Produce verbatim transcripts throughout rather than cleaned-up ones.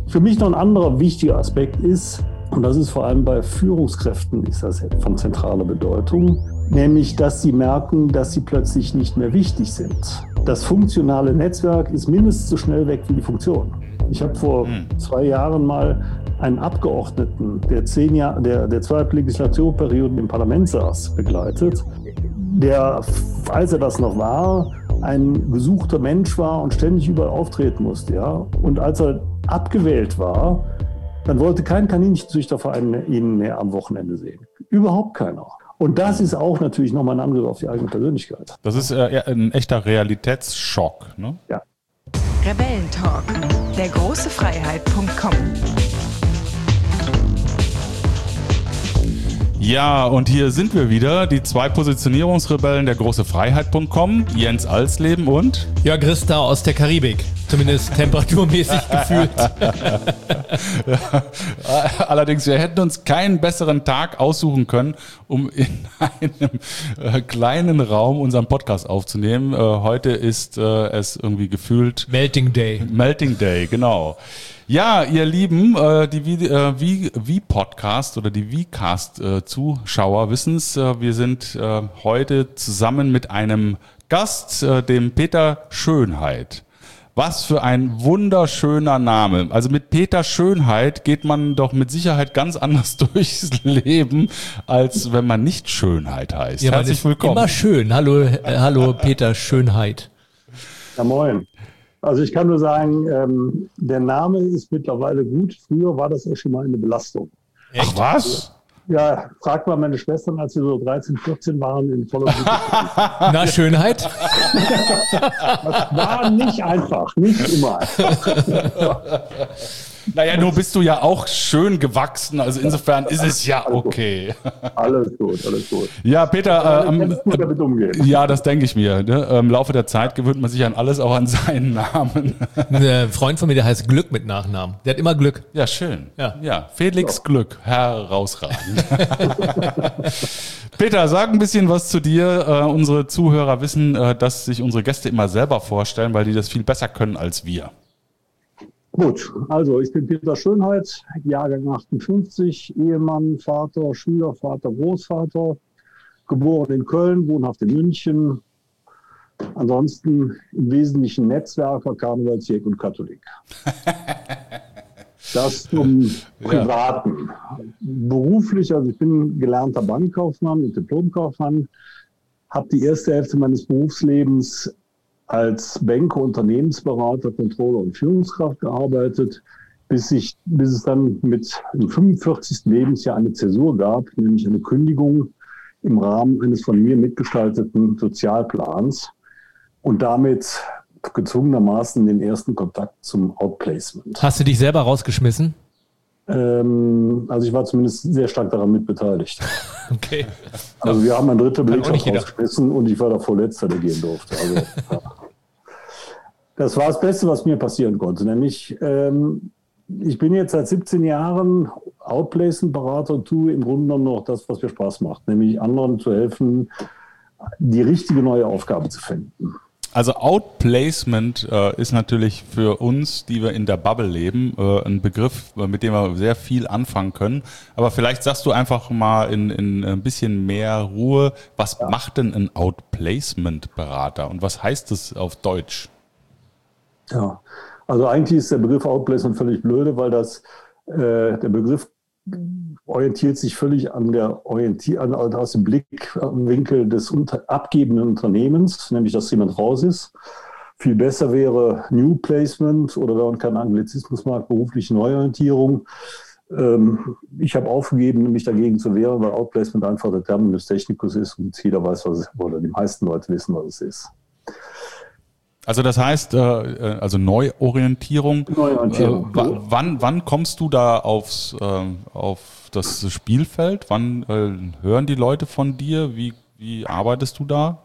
Für mich noch ein anderer wichtiger Aspekt ist, und das ist vor allem bei Führungskräften ist das von zentraler Bedeutung, nämlich, dass sie merken, dass sie plötzlich nicht mehr wichtig sind. Das funktionale Netzwerk ist mindestens so schnell weg wie die Funktion. Ich habe vor hm. zwei Jahren mal einen Abgeordneten, der zehn Jahre, der, der zwei Legislaturperioden im Parlament saß, begleitet, der, als er das noch war, ein gesuchter Mensch war und ständig überall auftreten musste. Ja? Und als er abgewählt war, dann wollte kein Kaninchenzüchterverein ihn mehr am Wochenende sehen. Überhaupt keiner. Und das ist auch natürlich nochmal ein Angriff auf die eigene Persönlichkeit. Das ist äh, ein echter Realitätsschock, ne? Ja. Rebellentalk, der große Freiheit Punkt com. Ja, und hier sind wir wieder, die zwei Positionierungsrebellen der große Freiheit Punkt com, Jens Alsleben und Jörg Christa aus der Karibik, zumindest temperaturmäßig gefühlt. Allerdings, wir hätten uns keinen besseren Tag aussuchen können, um in einem äh, kleinen Raum unseren Podcast aufzunehmen. Äh, heute ist äh, es irgendwie gefühlt Melting Day. Melting Day, genau. Ja, ihr Lieben, äh, die äh, V-Podcast oder die V-Cast-Zuschauer wissen es, äh, wir sind äh, heute zusammen mit einem Gast, äh, dem Peter Schönheit. Was für ein wunderschöner Name. Also mit Peter Schönheit geht man doch mit Sicherheit ganz anders durchs Leben, als wenn man nicht Schönheit heißt. Ja, herzlich willkommen. Immer schön. Hallo, äh, hallo Peter Schönheit. Ja, moin. Also ich kann nur sagen, ähm, der Name ist mittlerweile gut. Früher war das auch schon mal eine Belastung. Ach was? Ja, frag mal meine Schwestern, als sie so dreizehn, vierzehn waren in voller Blüte. Na, Schönheit? Das war nicht einfach, nicht immer einfach. Naja, nur bist du ja auch schön gewachsen, also insofern ist es ja okay. Alles gut, alles gut. Ja, Peter, äh, ähm, gut damit umgehen. Ja, das denke ich mir. Ne? Im Laufe der Zeit gewöhnt man sich an alles, auch an seinen Namen. Ein Freund von mir, der heißt Glück mit Nachnamen. Der hat immer Glück. Ja, schön. Ja, ja Felix ja. Glück, herausragend. Peter, sag ein bisschen was zu dir. Äh, unsere Zuhörer wissen, äh, dass sich unsere Gäste immer selber vorstellen, weil die das viel besser können als wir. Gut, also ich bin Peter Schönheit, Jahrgang achtundfünfzig, Ehemann, Vater, Schwiegervater, Großvater, geboren in Köln, wohnhaft in München. Ansonsten im Wesentlichen Netzwerker, Karnevalsjäger und Katholik. Das zum Privaten. Ja. Beruflich, also ich bin gelernter Bankkaufmann und Diplomkaufmann, habe die erste Hälfte meines Berufslebens als Banker, Unternehmensberater, Controller und Führungskraft gearbeitet, bis, ich, bis es dann mit dem fünfundvierzigsten Lebensjahr eine Zäsur gab, nämlich eine Kündigung im Rahmen eines von mir mitgestalteten Sozialplans und damit gezwungenermaßen den ersten Kontakt zum Outplacement. Hast du dich selber rausgeschmissen? Ähm, also ich war zumindest sehr stark daran mitbeteiligt. Okay. Also wir haben ein Drittel Belegschaft rausgeschmissen und ich war der Vorletzte, der gehen durfte. Also, ja. Das war das Beste, was mir passieren konnte. Nämlich, ähm, ich bin jetzt seit siebzehn Jahren Outplacement-Berater und tue im Grunde genommen noch das, was mir Spaß macht. Nämlich anderen zu helfen, die richtige neue Aufgabe zu finden. Also Outplacement äh, ist natürlich für uns, die wir in der Bubble leben, äh, ein Begriff, mit dem wir sehr viel anfangen können. Aber vielleicht sagst du einfach mal in, in ein bisschen mehr Ruhe, was ja. macht denn ein Outplacement-Berater und was heißt das auf Deutsch? Ja, also eigentlich ist der Begriff Outplacement völlig blöde, weil das äh, der Begriff orientiert sich völlig an der Orientier an, aus dem Blickwinkel des unter, abgebenden Unternehmens, nämlich dass jemand raus ist. Viel besser wäre New Placement oder wenn man keinen Anglizismus mag, berufliche Neuorientierung. Ähm, ich habe aufgegeben, mich dagegen zu wehren, weil Outplacement einfach der Terminus technicus ist und jeder weiß, was es, oder die meisten Leute wissen, was es ist. Also das heißt, äh, also Neuorientierung. Neuorientierung. Äh, w- wann, wann kommst du da aufs, äh, auf das Spielfeld? Wann äh, hören die Leute von dir? Wie, wie arbeitest du da?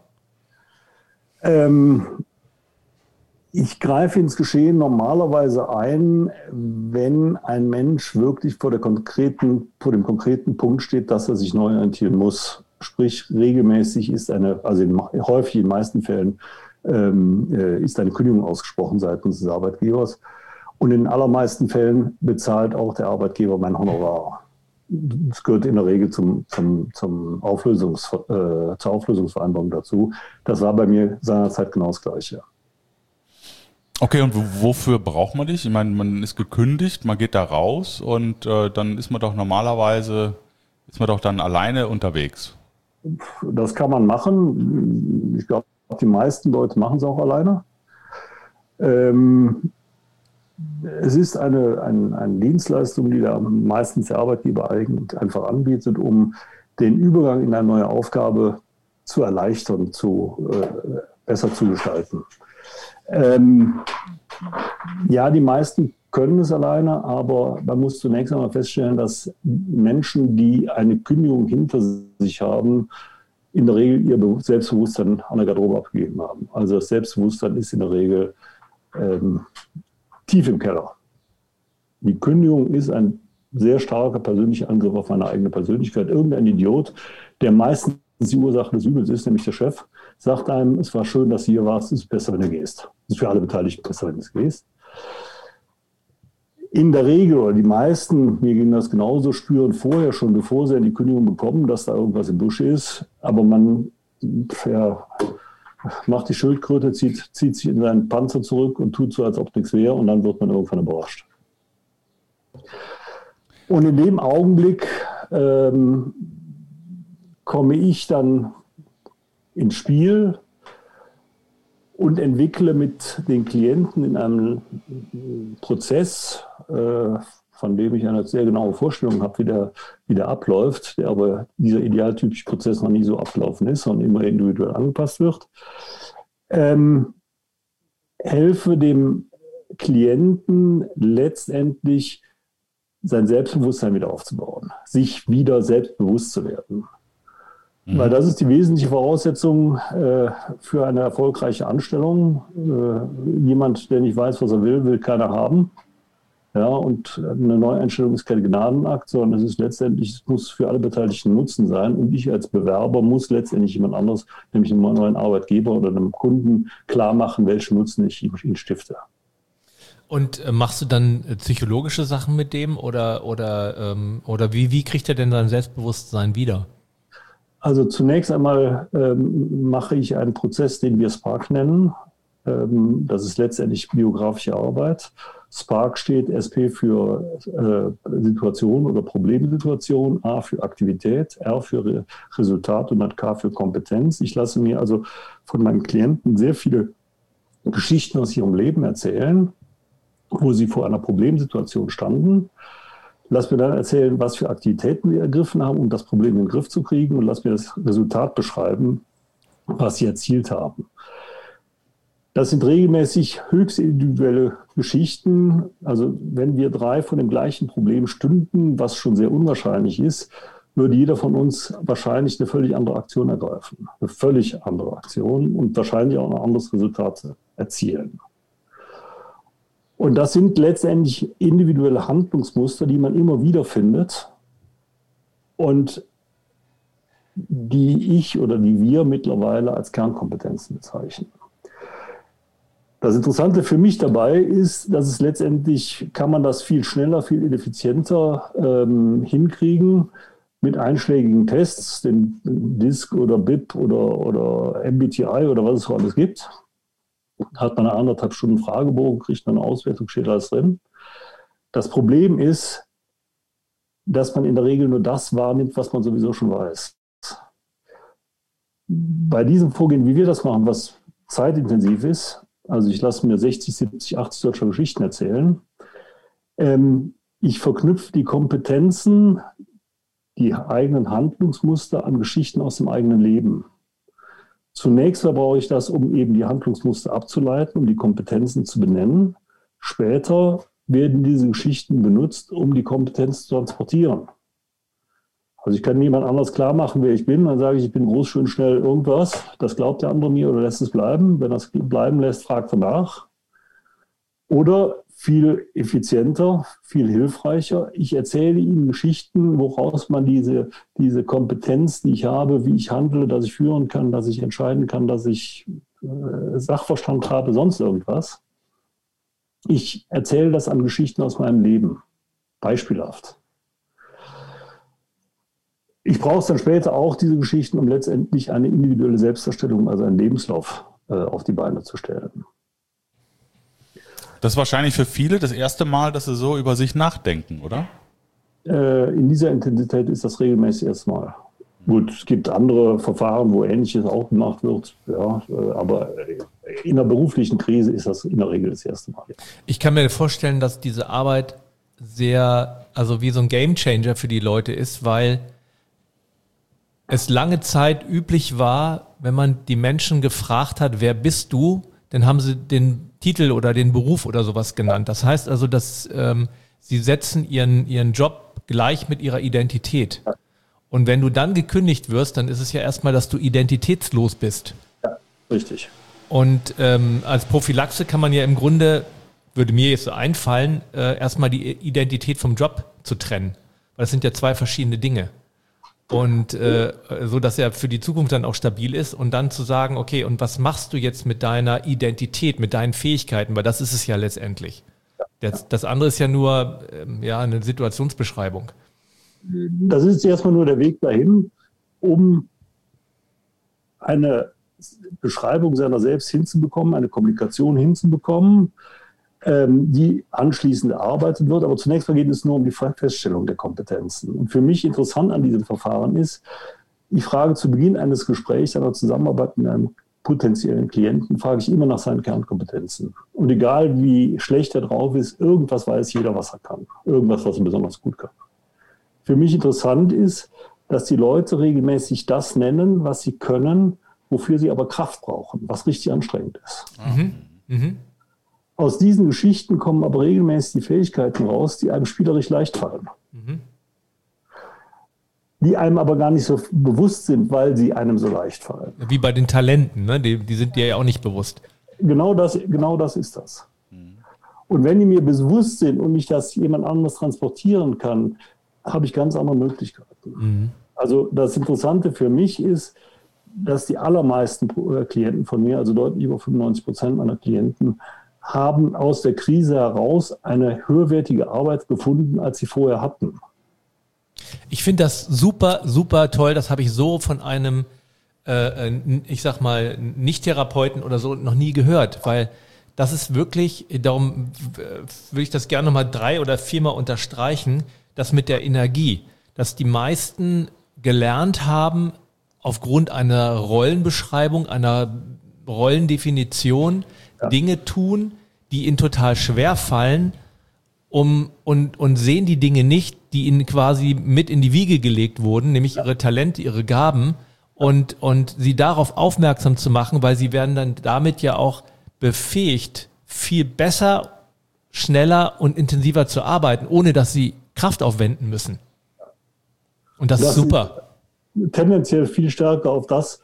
Ähm, ich greife ins Geschehen normalerweise ein, wenn ein Mensch wirklich vor, der konkreten, vor dem konkreten Punkt steht, dass er sich neu orientieren muss. Sprich, regelmäßig ist eine, also in, häufig in den meisten Fällen, Ähm, ist eine Kündigung ausgesprochen seitens des Arbeitgebers. Und in den allermeisten Fällen bezahlt auch der Arbeitgeber mein Honorar. Das gehört in der Regel zum, zum, zum Auflösungs, äh, zur Auflösungsvereinbarung dazu. Das war bei mir seinerzeit genau das Gleiche. Okay, und wofür braucht man dich? Ich meine, man ist gekündigt, man geht da raus und äh, dann ist man doch normalerweise, ist man doch dann alleine unterwegs. Das kann man machen. Ich glaube, die meisten Leute machen es auch alleine. Ähm, es ist eine, ein, eine Dienstleistung, die da meistens der Arbeitgeber eigentlich einfach anbietet, um den Übergang in eine neue Aufgabe zu erleichtern, zu, äh, besser zu gestalten. Ähm, ja, die meisten können es alleine, aber man muss zunächst einmal feststellen, dass Menschen, die eine Kündigung hinter sich haben, in der Regel ihr Selbstbewusstsein an der Garderobe abgegeben haben. Also das Selbstbewusstsein ist in der Regel ähm, tief im Keller. Die Kündigung ist ein sehr starker persönlicher Angriff auf meine eigene Persönlichkeit. Irgendein Idiot, der meistens die Ursache des Übels ist, nämlich der Chef, sagt einem, es war schön, dass du hier warst, es ist besser, wenn du gehst. Es ist für alle Beteiligten besser, wenn du gehst. In der Regel, oder die meisten, mir ging das genauso, spüren vorher schon, bevor sie die Kündigung bekommen, dass da irgendwas im Busch ist. Aber man ja, macht die Schildkröte, zieht, zieht sich in seinen Panzer zurück und tut so, als ob nichts wäre. Und dann wird man irgendwann überrascht. Und in dem Augenblick ähm, komme ich dann ins Spiel und entwickle mit den Klienten in einem Prozess, äh, von dem ich eine sehr genaue Vorstellung habe, wie der, wie der abläuft, der aber dieser idealtypische Prozess noch nie so abgelaufen ist, sondern immer individuell angepasst wird, ähm, helfe dem Klienten letztendlich sein Selbstbewusstsein wieder aufzubauen, sich wieder selbstbewusst zu werden. Mhm. Weil das ist die wesentliche Voraussetzung äh, für eine erfolgreiche Anstellung. Äh, jemand, der nicht weiß, was er will, will keiner haben. Ja, und eine Neueinstellung ist kein Gnadenakt, sondern es ist letztendlich, es muss für alle Beteiligten Nutzen sein. Und ich als Bewerber muss letztendlich jemand anderes, nämlich einem neuen Arbeitgeber oder einem Kunden, klar machen, welchen Nutzen ich ihm stifte. Und äh, machst du dann äh, psychologische Sachen mit dem oder, oder, ähm, oder wie, wie kriegt er denn sein Selbstbewusstsein wieder? Also zunächst einmal ähm, mache ich einen Prozess, den wir Spark nennen. Ähm, das ist letztendlich biografische Arbeit. Spark steht S P für äh, Situation oder Problemsituation, A für Aktivität, R für Re- Resultat und dann K für Kompetenz. Ich lasse mir also von meinen Klienten sehr viele Geschichten aus ihrem Leben erzählen, wo sie vor einer Problemsituation standen. Lass mir dann erzählen, was für Aktivitäten wir ergriffen haben, um das Problem in den Griff zu kriegen, und lass mir das Resultat beschreiben, was sie erzielt haben. Das sind regelmäßig höchst individuelle Geschichten. Also wenn wir drei von dem gleichen Problem stünden, was schon sehr unwahrscheinlich ist, würde jeder von uns wahrscheinlich eine völlig andere Aktion ergreifen. Eine völlig andere Aktion und wahrscheinlich auch ein anderes Resultat erzielen. Und das sind letztendlich individuelle Handlungsmuster, die man immer wieder findet und die ich oder die wir mittlerweile als Kernkompetenzen bezeichnen. Das Interessante für mich dabei ist, dass es letztendlich, kann man das viel schneller, viel effizienter ähm, hinkriegen mit einschlägigen Tests, den D I S C oder B I P oder, oder M B T I oder was es so alles gibt. Hat man eine anderthalb Stunden Fragebogen, kriegt man eine Auswertung, steht alles drin. Das Problem ist, dass man in der Regel nur das wahrnimmt, was man sowieso schon weiß. Bei diesem Vorgehen, wie wir das machen, was zeitintensiv ist, also ich lasse mir sechzig, siebzig, achtzig solcher Geschichten erzählen, ähm, ich verknüpfe die Kompetenzen, die eigenen Handlungsmuster an Geschichten aus dem eigenen Leben. Zunächst brauche ich das, um eben die Handlungsmuster abzuleiten, um die Kompetenzen zu benennen. Später werden diese Geschichten benutzt, um die Kompetenz zu transportieren. Also ich kann niemand anders klar machen, wer ich bin. Dann sage ich, ich bin groß, schön, schnell, irgendwas. Das glaubt der andere mir oder lässt es bleiben. Wenn er es bleiben lässt, fragt er nach. Oder viel effizienter, viel hilfreicher. Ich erzähle Ihnen Geschichten, woraus man diese, diese Kompetenz, die ich habe, wie ich handle, dass ich führen kann, dass ich entscheiden kann, dass ich äh, Sachverstand habe, sonst irgendwas, Ich erzähle das an Geschichten aus meinem Leben, beispielhaft. Ich brauche es dann später auch, diese Geschichten, um letztendlich eine individuelle Selbstdarstellung, also einen Lebenslauf äh, auf die Beine zu stellen. Das ist wahrscheinlich für viele das erste Mal, dass sie so über sich nachdenken, oder? Äh, in dieser Intensität ist das regelmäßig erstmal. Gut, es gibt andere Verfahren, wo Ähnliches auch gemacht wird, ja, aber in einer beruflichen Krise ist das in der Regel das erste Mal. Ich kann mir vorstellen, dass diese Arbeit sehr, also wie so ein Gamechanger für die Leute ist, weil es lange Zeit üblich war, wenn man die Menschen gefragt hat, wer bist du, dann haben sie den Titel oder den Beruf oder sowas genannt. Das heißt also, dass ähm, sie setzen ihren, ihren Job gleich mit ihrer Identität. Und wenn du dann gekündigt wirst, dann ist es ja erstmal, dass du identitätslos bist. Ja, richtig. Und ähm, als Prophylaxe kann man ja im Grunde, würde mir jetzt so einfallen, äh, erstmal die Identität vom Job zu trennen. Weil das sind ja zwei verschiedene Dinge. Und äh, so, dass er für die Zukunft dann auch stabil ist und dann zu sagen, okay, und was machst du jetzt mit deiner Identität, mit deinen Fähigkeiten, weil das ist es ja letztendlich. Das, das andere ist ja nur ähm, ja, eine Situationsbeschreibung. Das ist erstmal nur der Weg dahin, um eine Beschreibung seiner selbst hinzubekommen, eine Kommunikation hinzubekommen, ähm, die anschließend erarbeitet wird. Aber zunächst mal geht es nur um die Feststellung der Kompetenzen. Und für mich interessant an diesem Verfahren ist, ich frage zu Beginn eines Gesprächs, einer Zusammenarbeit mit einem potenziellen Klienten, frage ich immer nach seinen Kernkompetenzen. Und egal wie schlecht er drauf ist, irgendwas weiß jeder, was er kann. Irgendwas, was er besonders gut kann. Für mich interessant ist, dass die Leute regelmäßig das nennen, was sie können, wofür sie aber Kraft brauchen, was richtig anstrengend ist. Mhm. Mhm. Aus diesen Geschichten kommen aber regelmäßig die Fähigkeiten raus, die einem spielerisch leicht fallen. Mhm. Die einem aber gar nicht so bewusst sind, weil sie einem so leicht fallen. Wie bei den Talenten, ne? die, die sind dir ja auch nicht bewusst. Genau das, genau das ist das. Mhm. Und wenn die mir bewusst sind und ich das jemand anderes transportieren kann, habe ich ganz andere Möglichkeiten. Mhm. Also das Interessante für mich ist, dass die allermeisten Klienten von mir, also deutlich über fünfundneunzig Prozent meiner Klienten, haben aus der Krise heraus eine höherwertige Arbeit gefunden, als sie vorher hatten. Ich finde das super, super toll. Das habe ich so von einem, äh, ich sag mal, Nicht-Therapeuten oder so noch nie gehört, weil das ist wirklich, darum würde ich das gerne nochmal drei- oder viermal unterstreichen, das mit der Energie, dass die meisten gelernt haben, aufgrund einer Rollenbeschreibung, einer Rollendefinition, ja, Dinge tun, die ihnen total schwer fallen, um, und, und sehen die Dinge nicht, die ihnen quasi mit in die Wiege gelegt wurden, nämlich ihre Talente, ihre Gaben, und, und sie darauf aufmerksam zu machen, weil sie werden dann damit ja auch befähigt, viel besser, schneller und intensiver zu arbeiten, ohne dass sie Kraft aufwenden müssen. Und das, das ist super. Tendenziell viel stärker auf das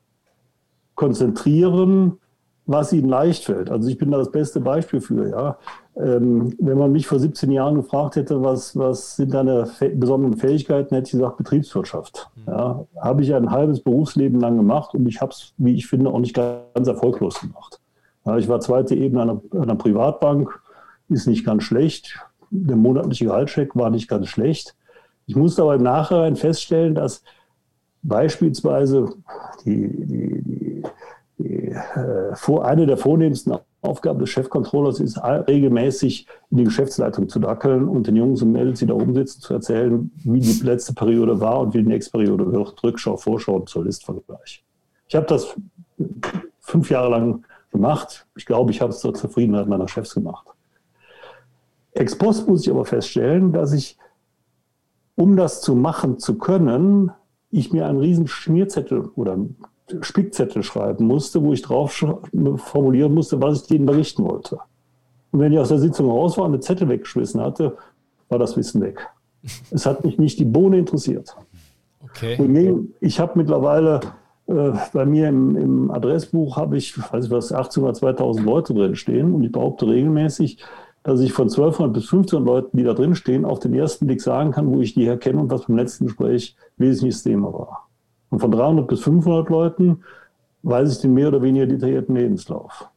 konzentrieren, was ihnen leicht fällt. Also ich bin da das beste Beispiel für. Ja. Ähm, wenn man mich vor siebzehn Jahren gefragt hätte, was, was sind deine besonderen Fähigkeiten, hätte ich gesagt, Betriebswirtschaft. Mhm. Ja. Habe ich ein halbes Berufsleben lang gemacht und ich habe es, wie ich finde, auch nicht ganz erfolglos gemacht. Ja, ich war zweite Ebene einer, einer Privatbank, ist nicht ganz schlecht. Der monatliche Gehaltscheck war nicht ganz schlecht. Ich musste aber im Nachhinein feststellen, dass beispielsweise die, die, die, die, äh, vor, eine der vornehmsten Aufgaben des Chefcontrollers ist, regelmäßig in die Geschäftsleitung zu dackeln und den Jungs und Mädels, die da oben sitzen, zu erzählen, wie die letzte Periode war und wie die nächste Periode wird. Rückschau, Vorschau zur Listvergleich. Ich habe das fünf Jahre lang gemacht. Ich glaube, ich habe es zur Zufriedenheit meiner Chefs gemacht. Ex post muss ich aber feststellen, dass ich, um das zu machen zu können, ich mir einen riesen Schmierzettel oder einen Spickzettel schreiben musste, wo ich drauf formulieren musste, was ich denen berichten wollte. Und wenn ich aus der Sitzung raus war und den Zettel weggeschmissen hatte, war das Wissen weg. Es hat mich nicht die Bohne interessiert. Okay. Und ich habe mittlerweile äh, bei mir im, im Adressbuch habe ich, weiß ich was, achtzehnhundert oder zweitausend Leute drin stehen und ich behaupte regelmäßig, dass ich von zwölfhundert bis fünfzehnhundert Leuten, die da drin stehen, auf den ersten Blick sagen kann, wo ich die herkenne und was beim letzten Gespräch wesentliches Thema war. Und von dreihundert bis fünfhundert Leuten weiß ich den mehr oder weniger detaillierten Lebenslauf.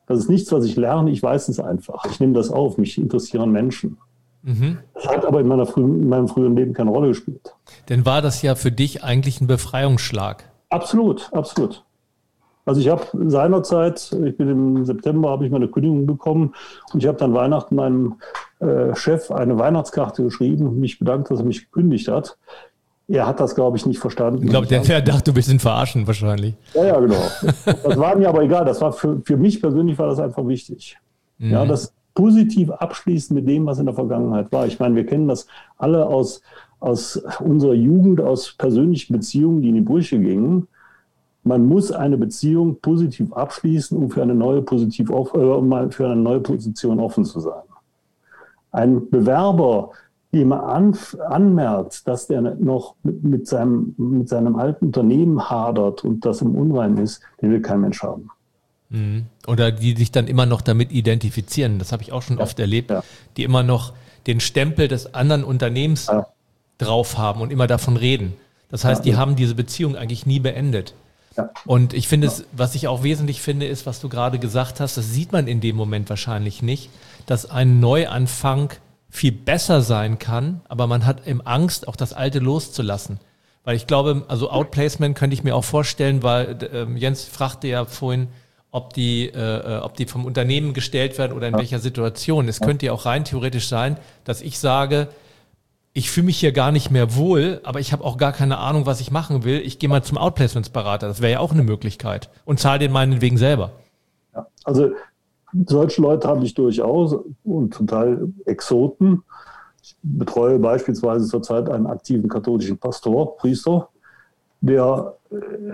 Das ist nichts, was ich lerne, ich weiß es einfach. Ich nehme das auf, mich interessieren Menschen. Mhm. Das hat aber in, meiner frühen, in meinem früheren Leben keine Rolle gespielt. Denn war das ja für dich eigentlich ein Befreiungsschlag? Absolut, absolut. Also ich habe seinerzeit, ich bin im September, habe ich meine Kündigung bekommen und ich habe dann Weihnachten meinem äh, Chef eine Weihnachtskarte geschrieben und mich bedankt, dass er mich gekündigt hat. Er hat das, glaube ich, nicht verstanden. Ich glaube, der, der dachte, du bist ihn verarschen wahrscheinlich. Ja, ja, genau. Das war mir aber egal. Das war für, für mich persönlich war das einfach wichtig. Mhm. Ja, das positiv abschließen mit dem, was in der Vergangenheit war. Ich meine, wir kennen das alle aus, aus unserer Jugend, aus persönlichen Beziehungen, die in die Brüche gingen. Man muss eine Beziehung positiv abschließen, um für eine neue, positiv auf, äh, um für eine neue Position offen zu sein. Ein Bewerber, dem man an, anmerkt, dass der noch mit, mit, seinem, mit seinem alten Unternehmen hadert und das im Unrein ist, den will kein Mensch haben. Mhm. Oder die sich dann immer noch damit identifizieren, das habe ich auch schon ja. oft erlebt, ja. die immer noch den Stempel des anderen Unternehmens ja. drauf haben und immer davon reden. Das heißt, ja. die haben diese Beziehung eigentlich nie beendet. Ja. Und ich finde es, was ich auch wesentlich finde, ist, was du gerade gesagt hast, das sieht man in dem Moment wahrscheinlich nicht, dass ein Neuanfang viel besser sein kann, aber man hat eben Angst, auch das Alte loszulassen. Weil ich glaube, also Outplacement könnte ich mir auch vorstellen, weil äh, Jens fragte ja vorhin, ob die, äh, ob die vom Unternehmen gestellt werden oder in ja. welcher Situation. Es könnte ja auch rein theoretisch sein, dass ich sage, ich fühle mich hier gar nicht mehr wohl, aber ich habe auch gar keine Ahnung, was ich machen will. Ich gehe mal zum Outplacementsberater. Das wäre ja auch eine Möglichkeit. Und zahle den meinetwegen selber. Ja, also solche Leute habe ich durchaus und zum Teil Exoten. Ich betreue beispielsweise zurzeit einen aktiven katholischen Pastor, Priester, der äh,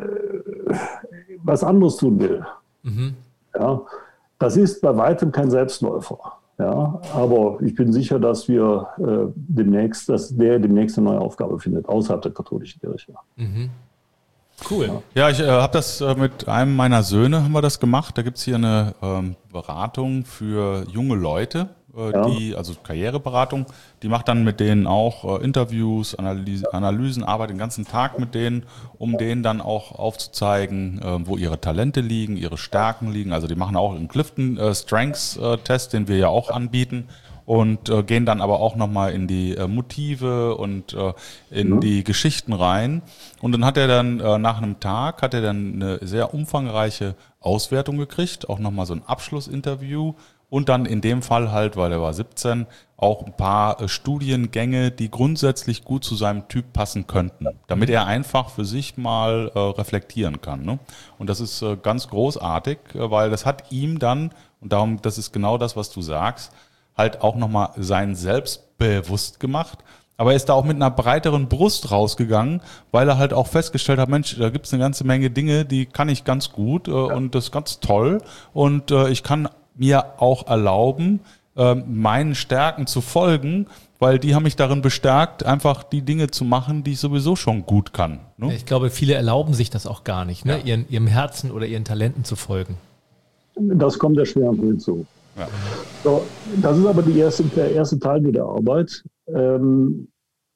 was anderes tun will. Mhm. Ja, das ist bei weitem kein Selbstläufer. Ja, aber ich bin sicher, dass wir äh, demnächst, dass der demnächst eine neue Aufgabe findet, außerhalb der katholischen Kirche. Mhm. Cool. Ja, ja ich äh, habe das äh, mit einem meiner Söhne haben wir das gemacht. Da gibt es hier eine ähm, Beratung für junge Leute, äh, ja. die, also Karriereberatung, die macht dann mit denen auch äh, Interviews, Analyse, Analysen, arbeitet den ganzen Tag mit denen, um denen dann auch aufzuzeigen, äh, wo ihre Talente liegen, ihre Stärken liegen. Also die machen auch einen Clifton äh, Strengths äh, Test, den wir ja auch anbieten. Und äh, gehen dann aber auch nochmal in die äh, Motive und äh, in mhm. die Geschichten rein. Und dann hat er dann äh, nach einem Tag, hat er dann eine sehr umfangreiche Auswertung gekriegt, auch nochmal so ein Abschlussinterview und dann in dem Fall halt, weil er war siebzehn, auch ein paar äh, Studiengänge, die grundsätzlich gut zu seinem Typ passen könnten, damit er einfach für sich mal äh, reflektieren kann. Ne? Und das ist äh, ganz großartig, äh, weil das hat ihm dann, und darum, das ist genau das, was du sagst, halt auch nochmal sein Selbst bewusst gemacht. Aber er ist da auch mit einer breiteren Brust rausgegangen, weil er halt auch festgestellt hat, Mensch, da gibt es eine ganze Menge Dinge, die kann ich ganz gut äh, ja. und das ist ganz toll. Und äh, ich kann mir auch erlauben, äh, meinen Stärken zu folgen, weil die haben mich darin bestärkt, einfach die Dinge zu machen, die ich sowieso schon gut kann. Ne? Ich glaube, viele erlauben sich das auch gar nicht, ne? Ja. Ihren, ihrem Herzen oder ihren Talenten zu folgen. Das kommt erschwerend hinzu. Ja. So, das ist aber die erste, der erste Teil der Arbeit. Ähm,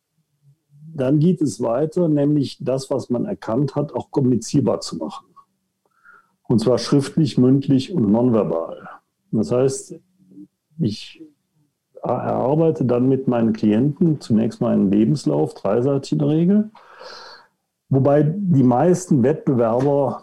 dann geht es weiter, nämlich das, was man erkannt hat, auch kommunizierbar zu machen. Und zwar schriftlich, mündlich und nonverbal. Das heißt, ich erarbeite dann mit meinen Klienten zunächst mal einen Lebenslauf, dreiseitig in der Regel. Wobei die meisten Wettbewerber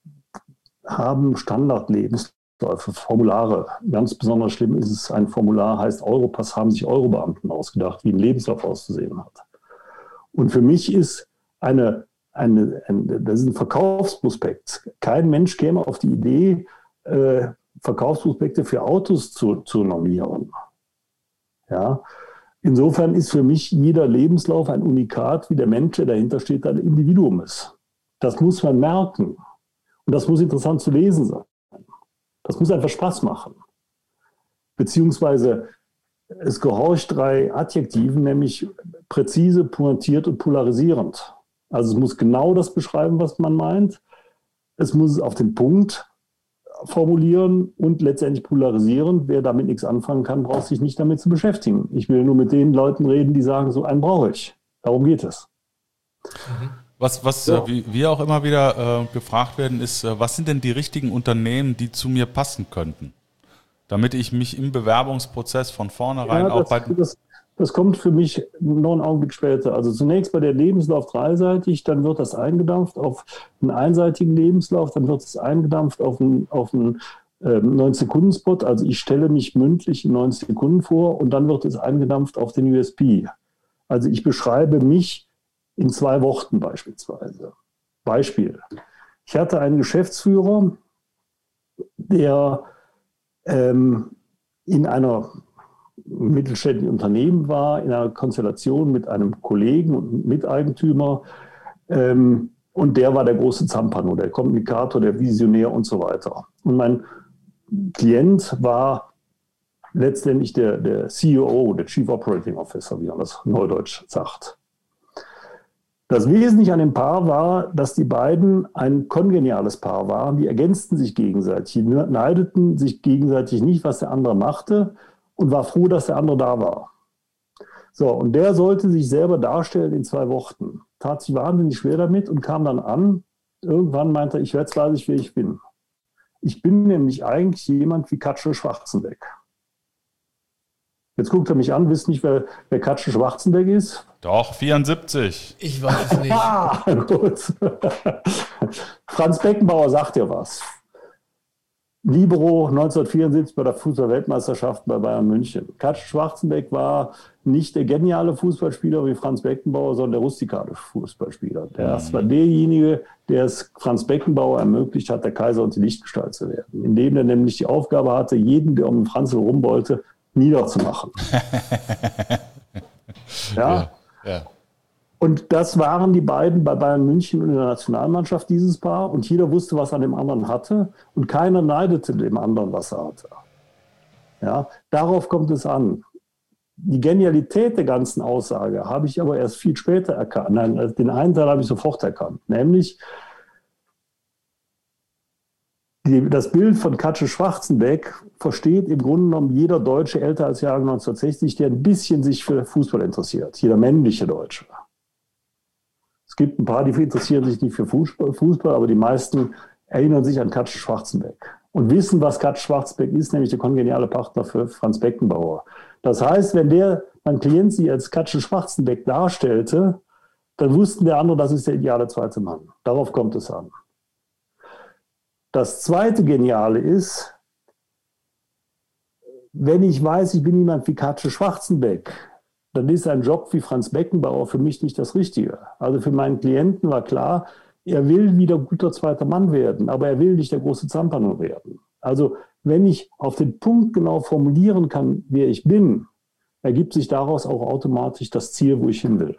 haben Standardlebensläufe. Für Formulare. Ganz besonders schlimm ist es, ein Formular heißt Europass, haben sich Eurobeamten ausgedacht, wie ein Lebenslauf auszusehen hat. Und für mich ist eine, eine, eine das ist ein Verkaufsprospekt. Kein Mensch käme auf die Idee, äh, Verkaufsprospekte für Autos zu, zu normieren. Ja? Insofern ist für mich jeder Lebenslauf ein Unikat, wie der Mensch, der dahinter steht, ein Individuum ist. Das muss man merken. Und das muss interessant zu lesen sein. Das muss einfach Spaß machen. Beziehungsweise es gehorcht drei Adjektiven, nämlich präzise, pointiert und polarisierend. Also es muss genau das beschreiben, was man meint. Es muss es auf den Punkt formulieren und letztendlich polarisieren. Wer damit nichts anfangen kann, braucht sich nicht damit zu beschäftigen. Ich will nur mit den Leuten reden, die sagen, so einen brauche ich. Darum geht es. Mhm. Was, was Ja. äh, wie wir auch immer wieder äh, gefragt werden, ist, äh, was sind denn die richtigen Unternehmen, die zu mir passen könnten? Damit ich mich im Bewerbungsprozess von vornherein Ja, auch bei... das, das, das kommt für mich noch einen Augenblick später. Also zunächst bei der Lebenslauf dreiseitig, dann wird das eingedampft auf einen einseitigen Lebenslauf, dann wird es eingedampft auf einen, auf einen ähm, neun-Sekunden-Spot. Also ich stelle mich mündlich in neun Sekunden vor und dann wird es eingedampft auf den U S P. Also ich beschreibe mich in zwei Worten beispielsweise. Beispiel. Ich hatte einen Geschäftsführer, der ähm, in einer mittelständischen Unternehmen war, in einer Konstellation mit einem Kollegen und Miteigentümer. Ähm, und der war der große Zampano, der Kommunikator, der Visionär und so weiter. Und mein Klient war letztendlich der, der C E O, der Chief Operating Officer, wie man das neudeutsch sagt. Das Wesentliche an dem Paar war, dass die beiden ein kongeniales Paar waren. Die ergänzten sich gegenseitig, die neideten sich gegenseitig nicht, was der andere machte, und war froh, dass der andere da war. So, und der sollte sich selber darstellen in zwei Worten. Tat sich wahnsinnig schwer damit und kam dann an. Irgendwann meinte er, ich werde weiß ich, wer ich bin. Ich bin nämlich eigentlich jemand wie Katschel Schwarzenbeck. Jetzt guckt er mich an, wisst nicht, wer, wer Katschel Schwarzenbeck ist? Doch, vierundsiebzig. Ich weiß es nicht. Ah, gut. Franz Beckenbauer sagt ja was. Libero neunzehnhundertvierundsiebzig bei der Fußball-Weltmeisterschaft bei Bayern München. Katschel Schwarzenbeck war nicht der geniale Fußballspieler wie Franz Beckenbauer, sondern der rustikale Fußballspieler. Das war derjenige, der es Franz Beckenbauer ermöglicht hat, der Kaiser und die Lichtgestalt zu werden. Indem er nämlich die Aufgabe hatte, jeden, der um den Franzl rum wollte, niederzumachen. Ja. Ja, ja. Und das waren die beiden bei Bayern München und in der Nationalmannschaft, dieses Paar. Und jeder wusste, was er an dem anderen hatte. Und keiner neidete dem anderen, was er hatte. Ja, darauf kommt es an. Die Genialität der ganzen Aussage habe ich aber erst viel später erkannt. Nein, den einen Teil habe ich sofort erkannt. Nämlich die, das Bild von Katschel Schwarzenbeck versteht im Grunde genommen jeder Deutsche älter als Jahrgang neunzehnhundertsechzig, der ein bisschen sich für Fußball interessiert. Jeder männliche Deutsche. Es gibt ein paar, die interessieren sich nicht für Fußball, aber die meisten erinnern sich an Katschel Schwarzenbeck und wissen, was Katschel Schwarzenbeck ist, nämlich der kongeniale Partner für Franz Beckenbauer. Das heißt, wenn der, mein Klient sie als Katschel Schwarzenbeck darstellte, dann wussten der andere, das ist der ideale zweite Mann. Darauf kommt es an. Das zweite Geniale ist, wenn ich weiß, ich bin jemand wie Katschel Schwarzenbeck, dann ist ein Job wie Franz Beckenbauer für mich nicht das Richtige. Also für meinen Klienten war klar, er will wieder guter zweiter Mann werden, aber er will nicht der große Zampano werden. Also wenn ich auf den Punkt genau formulieren kann, wer ich bin, ergibt sich daraus auch automatisch das Ziel, wo ich hin will.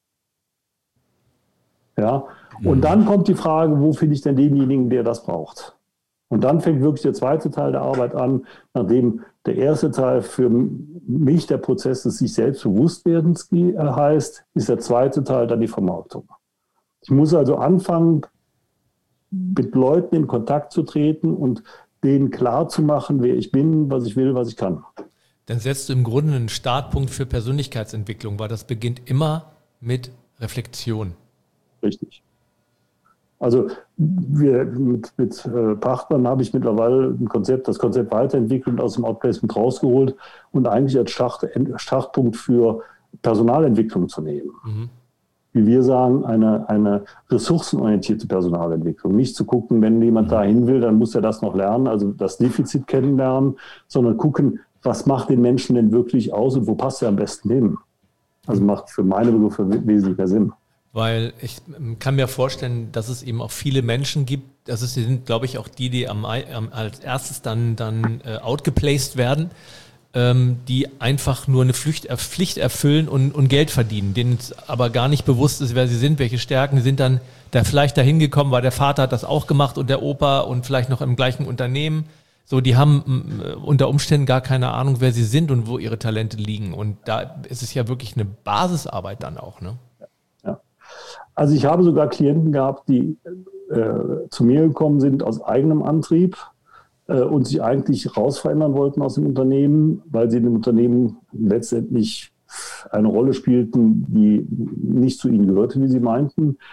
Ja? Und dann kommt die Frage, wo finde ich denn denjenigen, der das braucht? Und dann fängt wirklich der zweite Teil der Arbeit an, nachdem der erste Teil für mich der Prozess des sich selbst Bewusstwerdens heißt, ist der zweite Teil dann die Vermarktung. Ich muss also anfangen, mit Leuten in Kontakt zu treten und denen klar zu machen, wer ich bin, was ich will, was ich kann. Dann setzt du im Grunde einen Startpunkt für Persönlichkeitsentwicklung, weil das beginnt immer mit Reflexion. Richtig. Also wir, mit, mit äh, Partnern habe ich mittlerweile ein Konzept, das Konzept weiterentwickelt und aus dem Outplacement rausgeholt und eigentlich als Start, Startpunkt für Personalentwicklung zu nehmen. Mhm. Wie wir sagen, eine, eine ressourcenorientierte Personalentwicklung. Nicht zu gucken, wenn jemand mhm. dahin will, dann muss er das noch lernen, also das Defizit kennenlernen, sondern gucken, was macht den Menschen denn wirklich aus und wo passt er am besten hin. Also macht für meine Begriffe wesentlich mehr Sinn. Weil ich kann mir vorstellen, dass es eben auch viele Menschen gibt, das ist, die sind, glaube ich, auch die, die am, am, als erstes dann, dann äh, outgeplaced werden, ähm, die einfach nur eine Pflicht, Pflicht erfüllen und, und Geld verdienen, denen es aber gar nicht bewusst ist, wer sie sind, welche Stärken. Die sind dann da vielleicht dahin gekommen, weil der Vater hat das auch gemacht und der Opa und vielleicht noch im gleichen Unternehmen. So, die haben äh, unter Umständen gar keine Ahnung, wer sie sind und wo ihre Talente liegen. Und da ist es ja wirklich eine Basisarbeit dann auch, ne? Also ich habe sogar Klienten gehabt, die äh, zu mir gekommen sind aus eigenem Antrieb äh, und sich eigentlich raus verändern wollten aus dem Unternehmen, weil sie in dem Unternehmen letztendlich eine Rolle spielten, die nicht zu ihnen gehörte, wie sie meinten.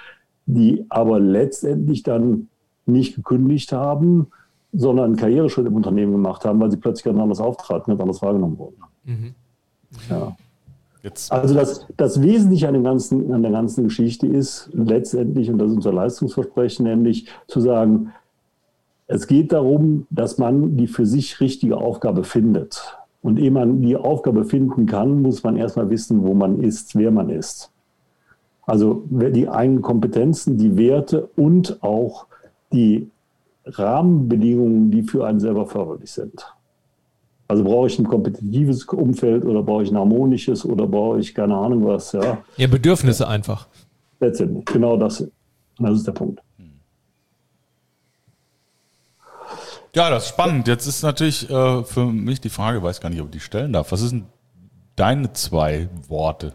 die aber letztendlich dann nicht gekündigt haben, sondern einen Karriereschritt im Unternehmen gemacht haben, weil sie plötzlich ganz anders auftraten, ganz anders wahrgenommen wurden. Mhm. Ja. Jetzt. Also das, das Wesentliche an, dem ganzen, an der ganzen Geschichte ist letztendlich, und das ist unser Leistungsversprechen, nämlich zu sagen, es geht darum, dass man die für sich richtige Aufgabe findet. Und ehe man die Aufgabe finden kann, muss man erstmal wissen, wo man ist, wer man ist. Also die eigenen Kompetenzen, die Werte und auch die Rahmenbedingungen, die für einen selber förderlich sind. Also brauche ich ein kompetitives Umfeld oder brauche ich ein harmonisches oder brauche ich keine Ahnung was. Ja, ja, Bedürfnisse einfach. Letztendlich, genau das. Das ist der Punkt. Ja, das ist spannend. Jetzt ist natürlich äh, für mich die Frage, ich weiß gar nicht, ob ich die stellen darf. Was sind deine zwei Worte?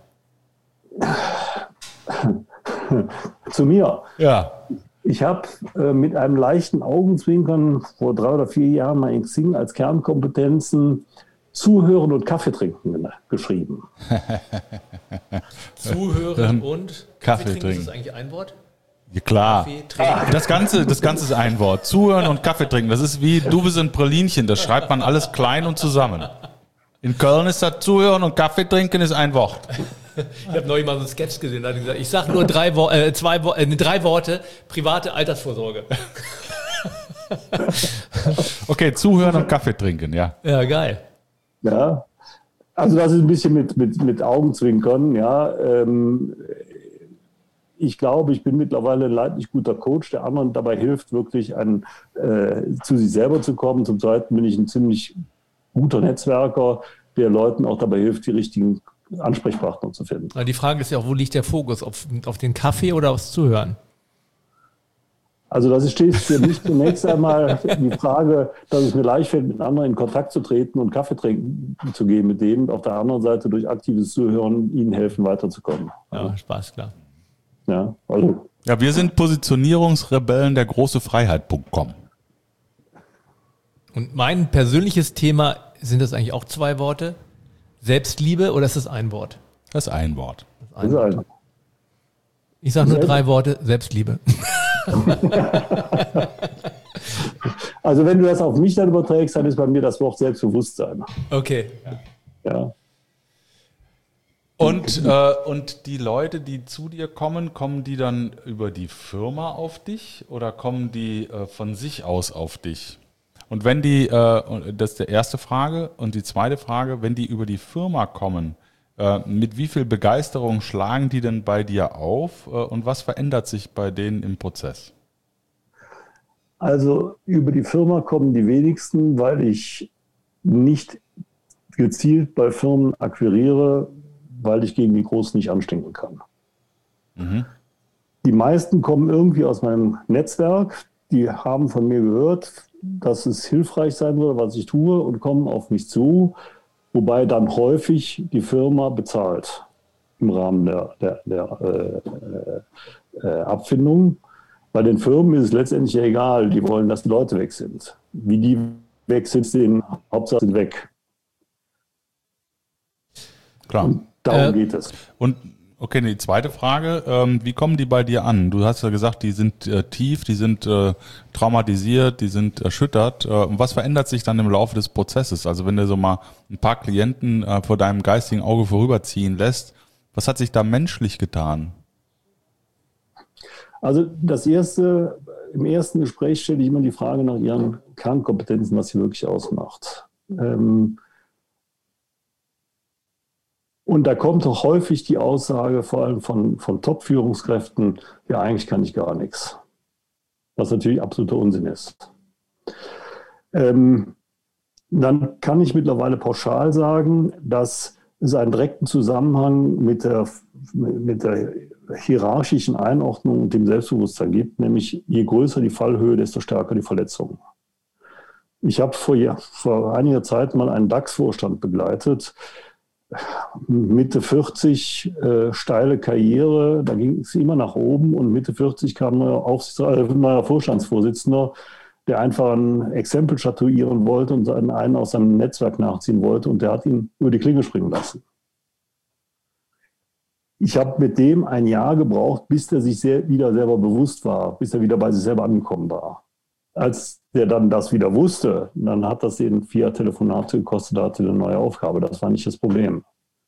Zu mir? Ja. Ich habe äh, mit einem leichten Augenzwinkern vor drei oder vier Jahren mal in Xing als Kernkompetenzen Zuhören und Kaffee trinken geschrieben. Zuhören und Kaffee trinken. Ist das eigentlich ein Wort? Ja, klar. Das Ganze, das Ganze ist ein Wort. Zuhören und Kaffee trinken. Das ist wie du bist ein Pralinchen. Das schreibt man alles klein und zusammen. In Köln ist das Zuhören und Kaffee trinken ist ein Wort. Ich habe neulich mal so einen Sketch gesehen, da hat gesagt, ich sage nur drei, Wo- äh, zwei, äh, drei Worte, private Altersvorsorge. Okay, zuhören und Kaffee trinken, ja. Ja, geil. Ja, also das ist ein bisschen mit, mit, mit Augenzwinkern, ja. Ähm, ich glaube, ich bin mittlerweile ein leidlich guter Coach, der anderen dabei hilft, wirklich ein, äh, zu sich selber zu kommen. Zum Zweiten bin ich ein ziemlich guter Netzwerker, der Leuten auch dabei hilft, die richtigen Ansprechpartner zu finden. Die Frage ist ja auch, wo liegt der Fokus? Auf, auf den Kaffee oder aufs Zuhören? Also das steht für mich zunächst einmal die Frage, dass es mir leicht fällt, mit anderen in Kontakt zu treten und Kaffee trinken zu gehen mit denen. Auf der anderen Seite durch aktives Zuhören ihnen helfen, weiterzukommen. Ja, Spaß, klar. Ja, also. Ja, wir sind Positionierungsrebellen der große Freiheit punkt com. Und mein persönliches Thema, sind das eigentlich auch zwei Worte? Selbstliebe oder ist das ein Wort? Das ist ein Wort. Das ist ein Wort. Ich sage nur drei Worte, Selbstliebe. Also wenn du das auf mich dann überträgst, dann ist bei mir das Wort Selbstbewusstsein. Okay. Ja. Und, äh, und die Leute, die zu dir kommen, kommen die dann über die Firma auf dich oder kommen die äh, von sich aus auf dich? Und wenn die, äh, das ist die erste Frage, und die zweite Frage, wenn die über die Firma kommen, äh, mit wie viel Begeisterung schlagen die denn bei dir auf äh, und was verändert sich bei denen im Prozess? Also über die Firma kommen die wenigsten, weil ich nicht gezielt bei Firmen akquiriere, weil ich gegen die Großen nicht anstinken kann. Mhm. Die meisten kommen irgendwie aus meinem Netzwerk, die haben von mir gehört, dass es hilfreich sein würde, was ich tue, und kommen auf mich zu, wobei dann häufig die Firma bezahlt im Rahmen der, der, der äh, äh, Abfindung. Bei den Firmen ist es letztendlich egal, die wollen, dass die Leute weg sind. Wie die weg sind, sind Hauptsache sind weg. Klar. Und darum äh, geht es. Und okay, die zweite Frage, ähm, wie kommen die bei dir an? Du hast ja gesagt, die sind äh, tief, die sind äh, traumatisiert, die sind erschüttert. Äh, und was verändert sich dann im Laufe des Prozesses? Also wenn du so mal ein paar Klienten äh, vor deinem geistigen Auge vorüberziehen lässt, was hat sich da menschlich getan? Also das erste, im ersten Gespräch stelle ich immer die Frage nach ihren Kernkompetenzen, was sie wirklich ausmacht. Ähm, Und da kommt auch häufig die Aussage, vor allem von, von Top-Führungskräften, ja, eigentlich kann ich gar nichts. Was natürlich absoluter Unsinn ist. Ähm, dann kann ich mittlerweile pauschal sagen, dass es einen direkten Zusammenhang mit der, mit der hierarchischen Einordnung und dem Selbstbewusstsein gibt, nämlich je größer die Fallhöhe, desto stärker die Verletzungen. Ich habe vor, ja, vor einiger Zeit mal einen DAX-Vorstand begleitet, Mitte vierzig, äh, steile Karriere, da ging es immer nach oben, und Mitte vierzig kam ein neuer, Aufsichts- äh, neuer Vorstandsvorsitzender, der einfach ein Exempel statuieren wollte und einen aus seinem Netzwerk nachziehen wollte, und der hat ihn über die Klinge springen lassen. Ich habe mit dem ein Jahr gebraucht, bis er sich sehr, wieder selber bewusst war, bis er wieder bei sich selber angekommen war. Als der dann das wieder wusste, dann hat das den vier Telefonate gekostet, da hatte eine neue Aufgabe. Das war nicht das Problem.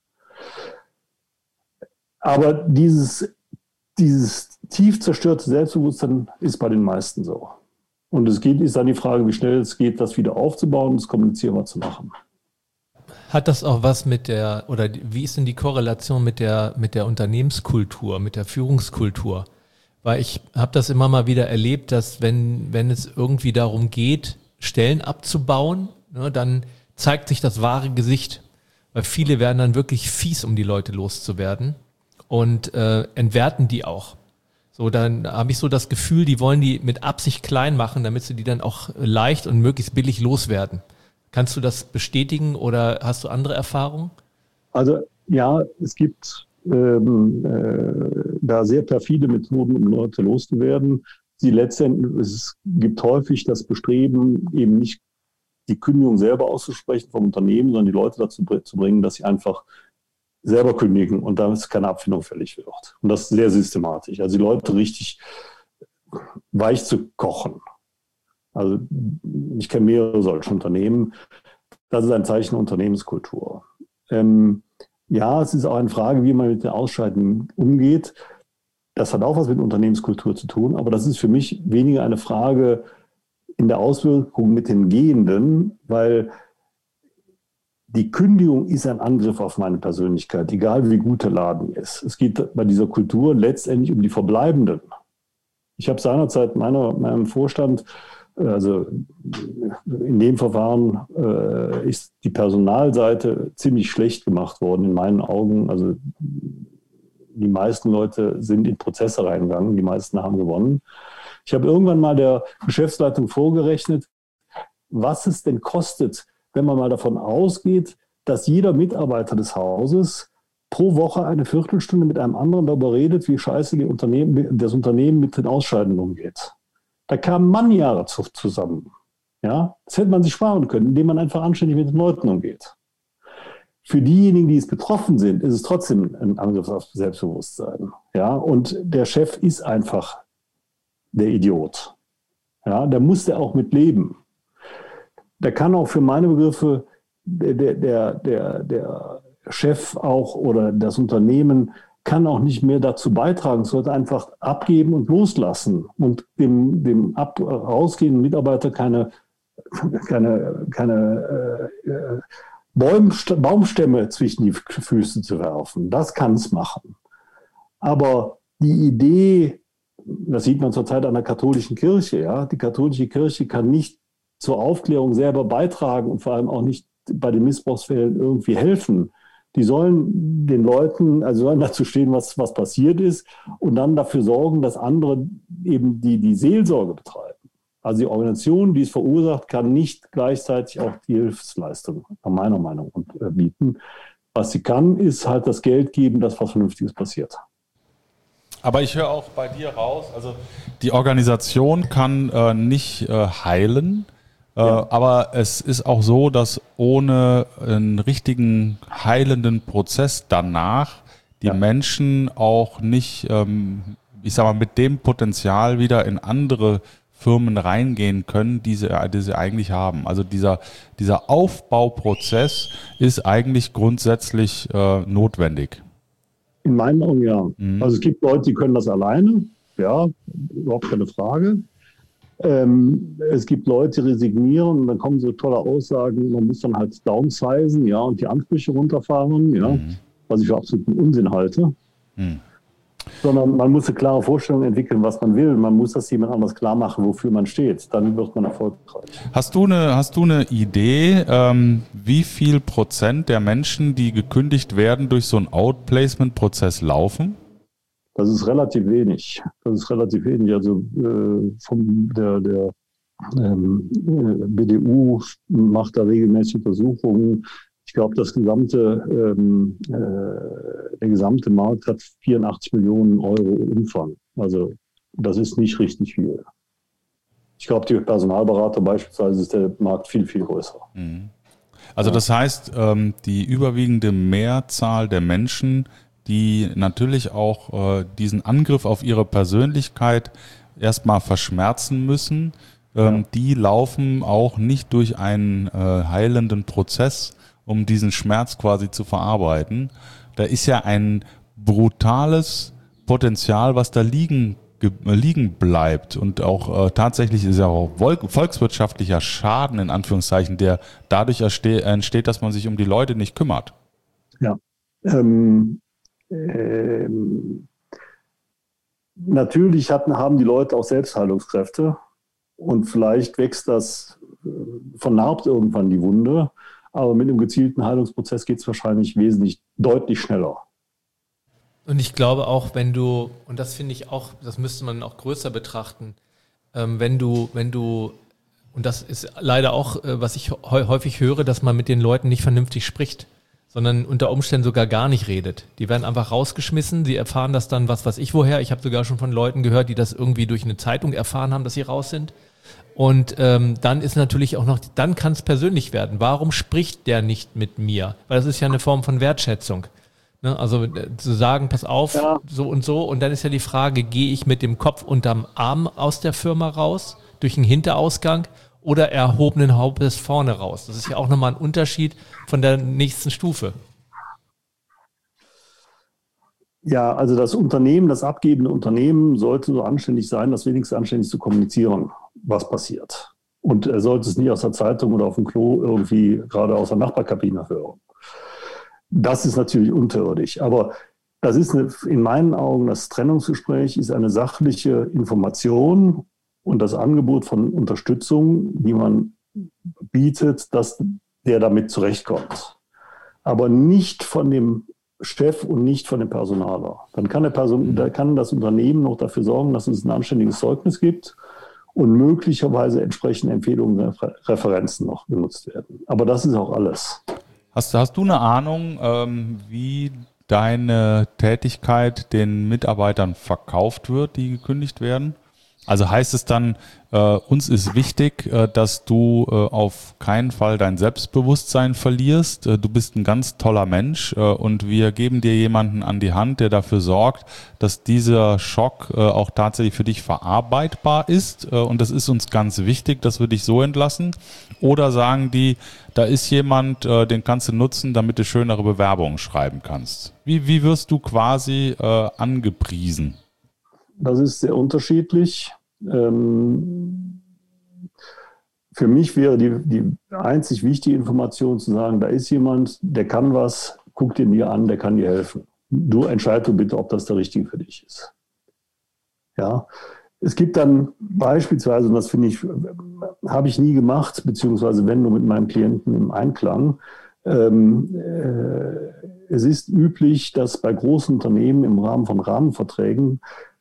Aber dieses, dieses tief zerstörte Selbstbewusstsein ist bei den meisten so. Und es geht, ist dann die Frage, wie schnell es geht, das wieder aufzubauen und es kommunizierbar zu machen. Hat das auch was mit der, oder wie ist denn die Korrelation mit der, mit der Unternehmenskultur, mit der Führungskultur? Weil ich habe das immer mal wieder erlebt, dass wenn, wenn es irgendwie darum geht, Stellen abzubauen, ne, dann zeigt sich das wahre Gesicht. Weil viele werden dann wirklich fies, um die Leute loszuwerden und äh, entwerten die auch. So, dann habe ich so das Gefühl, die wollen die mit Absicht klein machen, damit sie die dann auch leicht und möglichst billig loswerden. Kannst du das bestätigen oder hast du andere Erfahrungen? Also ja, es gibt ähm, äh, da sehr perfide Methoden, um Leute loszuwerden. Sie letztendlich, es gibt häufig das Bestreben, eben nicht die Kündigung selber auszusprechen vom Unternehmen, sondern die Leute dazu zu bringen, dass sie einfach selber kündigen und damit keine Abfindung fällig wird. Und das ist sehr systematisch. Also die Leute richtig weich zu kochen. Also ich kenne mehrere solche Unternehmen. Das ist ein Zeichen der Unternehmenskultur. Ähm, ja, es ist auch eine Frage, wie man mit den Ausscheiden umgeht. Das hat auch was mit Unternehmenskultur zu tun, aber das ist für mich weniger eine Frage in der Auswirkung mit den Gehenden, weil die Kündigung ist ein Angriff auf meine Persönlichkeit, egal wie gut der Laden ist. Es geht bei dieser Kultur letztendlich um die Verbleibenden. Ich habe seinerzeit meiner, meinem Vorstand, also in dem Verfahren äh, ist die Personalseite ziemlich schlecht gemacht worden in meinen Augen. Also die meisten Leute sind in Prozesse reingegangen, die meisten haben gewonnen. Ich habe irgendwann mal der Geschäftsleitung vorgerechnet, was es denn kostet, wenn man mal davon ausgeht, dass jeder Mitarbeiter des Hauses pro Woche eine Viertelstunde mit einem anderen darüber redet, wie scheiße die Unternehmen, das Unternehmen mit den Ausscheiden umgeht. Da kamen Mannjahre zu, zusammen. Ja? Das hätte man sich sparen können, indem man einfach anständig mit den Leuten umgeht. Für diejenigen, die es betroffen sind, ist es trotzdem ein Angriff auf Selbstbewusstsein. Ja? Und der Chef ist einfach der Idiot. Ja? Da muss der auch mit leben. Der kann auch für meine Begriffe der, der, der, der Chef auch oder das Unternehmen kann auch nicht mehr dazu beitragen. Es sollte einfach abgeben und loslassen und dem, dem ab, rausgehenden Mitarbeiter keine, keine, keine äh, Bäumst- Baumstämme zwischen die Füße zu werfen. Das kann es machen. Aber die Idee, das sieht man zurzeit an der katholischen Kirche, ja, die katholische Kirche kann nicht zur Aufklärung selber beitragen und vor allem auch nicht bei den Missbrauchsfällen irgendwie helfen. Die sollen den Leuten, also sollen dazu stehen, was, was passiert ist und dann dafür sorgen, dass andere eben die, die Seelsorge betreiben. Also die Organisation, die es verursacht, kann nicht gleichzeitig auch die Hilfsleistung, nach meiner Meinung, bieten. Was sie kann, ist halt das Geld geben, dass was Vernünftiges passiert. Aber ich höre auch bei dir raus, also die Organisation kann äh, nicht äh, heilen, äh, ja. Aber es ist auch so, dass ohne einen richtigen heilenden Prozess danach die ja. Menschen auch nicht, ähm, ich sag mal, mit dem Potenzial wieder in andere Firmen reingehen können, die sie, die sie eigentlich haben. Also dieser, dieser Aufbauprozess ist eigentlich grundsätzlich äh, notwendig. In meinen Augen ja. Mhm. Also es gibt Leute, die können das alleine, ja, überhaupt keine Frage. Ähm, es gibt Leute, die resignieren und dann kommen so tolle Aussagen, man muss dann halt downsizen, ja, und die Ansprüche runterfahren, ja, mhm. was ich für absoluten Unsinn halte. Mhm. Sondern man muss eine klare Vorstellung entwickeln, was man will. Man muss das jemand anders klar machen, wofür man steht. Dann wird man erfolgreich. Hast du eine, hast du eine Idee, ähm, wie viel Prozent der Menschen, die gekündigt werden, durch so einen Outplacement-Prozess laufen? Das ist relativ wenig. Das ist relativ wenig. Also äh, vom der, der ähm, B D U macht da regelmäßig Untersuchungen. Ich glaube, das gesamte, ähm, äh, der gesamte Markt hat vierundachtzig Millionen Euro Umfang. Also das ist nicht richtig viel. Ich glaube, die Personalberater beispielsweise ist der Markt viel, viel größer. Also das heißt, ähm, die überwiegende Mehrzahl der Menschen, die natürlich auch äh, diesen Angriff auf ihre Persönlichkeit erstmal verschmerzen müssen, ähm, ja. die laufen auch nicht durch einen äh, heilenden Prozess, um diesen Schmerz quasi zu verarbeiten. Da ist ja ein brutales Potenzial, was da liegen liegen bleibt und auch äh, tatsächlich ist ja auch volkswirtschaftlicher Schaden in Anführungszeichen, der dadurch entsteht, dass man sich um die Leute nicht kümmert. Ja, ähm, ähm, natürlich hat, haben die Leute auch Selbstheilungskräfte und vielleicht wächst das, vernarbt irgendwann die Wunde, aber mit einem gezielten Heilungsprozess geht es wahrscheinlich wesentlich deutlich schneller. Und ich glaube auch, wenn du, und das finde ich auch, das müsste man auch größer betrachten, ähm, wenn du, wenn du, und das ist leider auch, äh, was ich häufig höre, dass man mit den Leuten nicht vernünftig spricht, sondern unter Umständen sogar gar nicht redet. Die werden einfach rausgeschmissen, sie erfahren das dann, was weiß ich woher. Ich habe sogar schon von Leuten gehört, die das irgendwie durch eine Zeitung erfahren haben, dass sie raus sind. Und ähm, dann ist natürlich auch noch, dann kann es persönlich werden. Warum spricht der nicht mit mir? Weil das ist ja eine Form von Wertschätzung. Ne? Also äh, zu sagen, pass auf, ja. so und so. Und dann ist ja die Frage, gehe ich mit dem Kopf unterm Arm aus der Firma raus, durch einen Hinterausgang oder erhobenen Hauptes vorne raus? Das ist ja auch nochmal ein Unterschied von der nächsten Stufe. Ja, also das Unternehmen, das abgebende Unternehmen sollte so anständig sein, das wenigstens anständig zu kommunizieren, was passiert. Und er sollte es nie aus der Zeitung oder auf dem Klo irgendwie gerade aus der Nachbarkabine hören. Das ist natürlich unterirdisch. Aber das ist eine, in meinen Augen, das Trennungsgespräch ist eine sachliche Information und das Angebot von Unterstützung, die man bietet, dass der damit zurechtkommt. Aber nicht von dem Chef und nicht von dem Personaler. Dann kann, der Person, da kann das Unternehmen noch dafür sorgen, dass es ein anständiges Zeugnis gibt und möglicherweise entsprechende Empfehlungen und Referenzen noch genutzt werden. Aber das ist auch alles. Hast, hast du eine Ahnung, ähm, wie deine Tätigkeit den Mitarbeitern verkauft wird, die gekündigt werden? Also heißt es dann, äh, uns ist wichtig, äh, dass du äh, auf keinen Fall dein Selbstbewusstsein verlierst. Äh, du bist ein ganz toller Mensch äh, und wir geben dir jemanden an die Hand, der dafür sorgt, dass dieser Schock äh, auch tatsächlich für dich verarbeitbar ist. Äh, und das ist uns ganz wichtig, dass wir dich so entlassen. Oder sagen die, da ist jemand, äh, den kannst du nutzen, damit du schönere Bewerbungen schreiben kannst. Wie, wie wirst du quasi äh, angepriesen? Das ist sehr unterschiedlich. Ähm, für mich wäre die, die einzig wichtige Information zu sagen, da ist jemand, der kann was, guck dir mir an, der kann dir helfen. Du entscheidest bitte, ob das der Richtige für dich ist. Ja, es gibt dann beispielsweise, und das finde ich, habe ich nie gemacht, beziehungsweise wenn nur mit meinem Klienten im Einklang, ähm, äh, es ist üblich, dass bei großen Unternehmen im Rahmen von Rahmenverträgen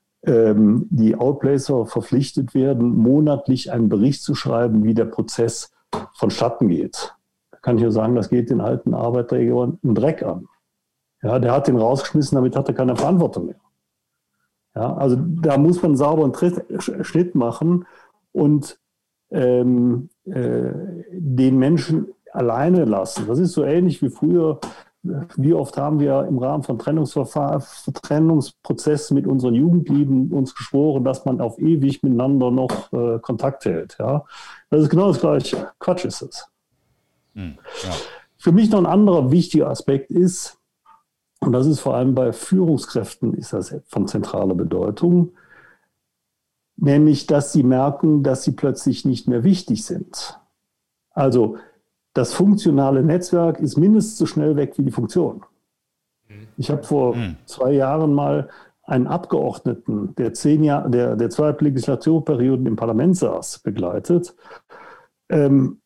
die Outplacer verpflichtet werden, monatlich einen Bericht zu schreiben, wie der Prozess vonstatten geht. Da kann ich nur sagen, das geht den alten Arbeitgeber einen Dreck an. Ja, der hat den rausgeschmissen, damit hat er keine Verantwortung mehr. Ja, also da muss man einen sauberen Tritt, Schnitt machen und ähm, äh, den Menschen alleine lassen. Das ist so ähnlich wie früher. Wie oft haben wir im Rahmen von Trennungsverfahren, Trennungsprozessen mit unseren Jugendlieben uns geschworen, dass man auf ewig miteinander noch äh, Kontakt hält. Ja? Das ist genau das Gleiche. Quatsch ist es. Hm, ja. Für mich noch ein anderer wichtiger Aspekt ist, und das ist vor allem bei Führungskräften ist das von zentraler Bedeutung, nämlich, dass sie merken, dass sie plötzlich nicht mehr wichtig sind. Also das funktionale Netzwerk ist mindestens so schnell weg wie die Funktion. Ich habe vor mhm. zwei Jahren mal einen Abgeordneten, der zehn Jahre, der, der zwei Legislaturperioden im Parlament saß, begleitet, ähm,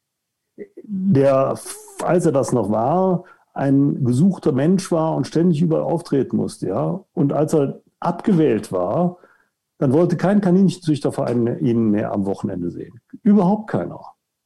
der, als er das noch war, ein gesuchter Mensch war und ständig überall auftreten musste. Ja? Und als er abgewählt war, dann wollte kein Kaninchenzüchterverein ihn mehr am Wochenende sehen. Überhaupt keiner.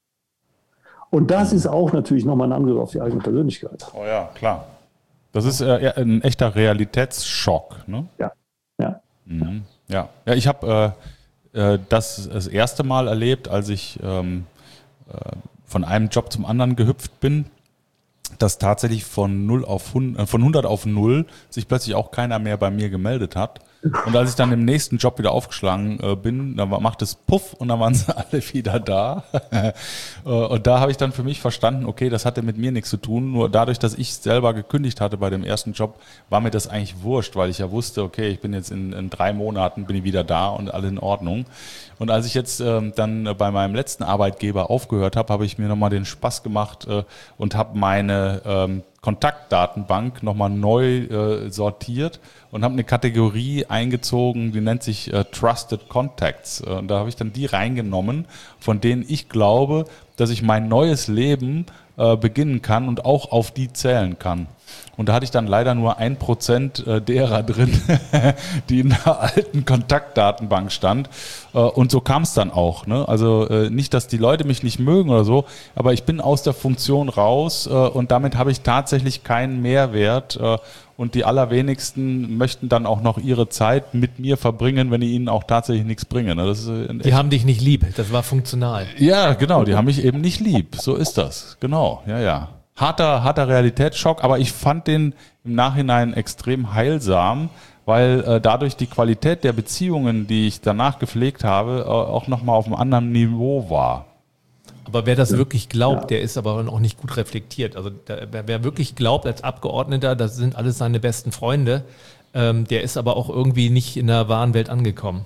Und das ist auch natürlich nochmal ein Angriff auf die eigene Persönlichkeit. Oh ja, klar. Das ist äh, ein echter Realitätsschock, ne? Ja, ja. Mhm. Ja, ja, ich habe äh, äh, das das erste Mal erlebt, als ich ähm, äh, von einem Job zum anderen gehüpft bin. dass tatsächlich von null auf hundert, von hundert auf null sich plötzlich auch keiner mehr bei mir gemeldet hat. Und als ich dann im nächsten Job wieder aufgeschlagen äh, bin, dann macht es Puff und dann waren sie alle wieder da. Und da habe ich dann für mich verstanden, okay, das hatte mit mir nichts zu tun. Nur dadurch, dass ich selber gekündigt hatte bei dem ersten Job, war mir das eigentlich wurscht, weil ich ja wusste, okay, ich bin jetzt in, in drei Monaten bin ich wieder da und alles in Ordnung. Und als ich jetzt ähm, dann bei meinem letzten Arbeitgeber aufgehört habe, habe ich mir nochmal den Spaß gemacht äh, und habe meine ähm, Kontaktdatenbank nochmal neu äh, sortiert und habe eine Kategorie eingezogen, die nennt sich äh, Trusted Contacts. Und da habe ich dann die reingenommen, von denen ich glaube, dass ich mein neues Leben äh, beginnen kann und auch auf die zählen kann. Und da hatte ich dann leider nur ein Prozent derer drin, die in der alten Kontaktdatenbank stand. Und so kam es dann auch. Ne? Also nicht, dass die Leute mich nicht mögen oder so, aber ich bin aus der Funktion raus und damit habe ich tatsächlich keinen Mehrwert. Und die allerwenigsten möchten dann auch noch ihre Zeit mit mir verbringen, wenn ich ihnen auch tatsächlich nichts bringe. Ne? Das ist die haben dich nicht lieb, das war funktional. Ja, genau, die haben mich eben nicht lieb. So ist das. Genau, ja, ja. Harter, harter Realitätsschock, aber ich fand den im Nachhinein extrem heilsam, weil äh, dadurch die Qualität der Beziehungen, die ich danach gepflegt habe, äh, auch nochmal auf einem anderen Niveau war. Aber wer das wirklich glaubt, ja. der ist aber auch nicht gut reflektiert. Also der, wer wirklich glaubt als Abgeordneter, das sind alles seine besten Freunde, ähm, der ist aber auch irgendwie nicht in der wahren Welt angekommen.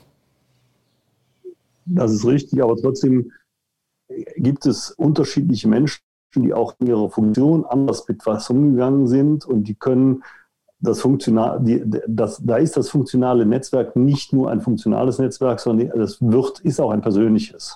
Das ist richtig, aber trotzdem gibt es unterschiedliche Menschen, die auch in ihrer Funktion anders mit was umgegangen sind und die können das funktional, die, das, da ist das funktionale Netzwerk nicht nur ein funktionales Netzwerk, sondern das wird, ist auch ein persönliches.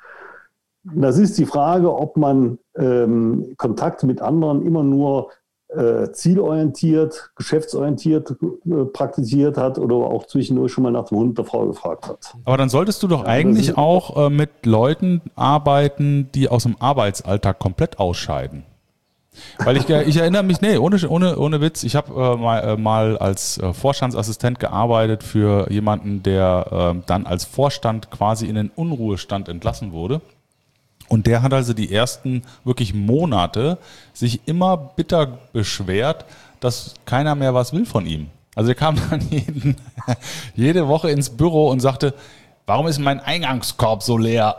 Das ist die Frage, ob man ähm, Kontakt mit anderen immer nur äh, zielorientiert, geschäftsorientiert äh, praktiziert hat oder auch zwischendurch schon mal nach dem Hund der Frau gefragt hat. Aber dann solltest du doch ja, eigentlich auch äh, mit Leuten arbeiten, die aus dem Arbeitsalltag komplett ausscheiden. Weil ich, ich erinnere mich, nee, ohne, ohne, ohne Witz, ich habe äh, mal, äh, mal als äh, Vorstandsassistent gearbeitet für jemanden, der äh, dann als Vorstand quasi in den Unruhestand entlassen wurde. Und der hat also die ersten wirklich Monate sich immer bitter beschwert, dass keiner mehr was will von ihm. Also er kam dann jeden, jede Woche ins Büro und sagte, warum ist mein Eingangskorb so leer?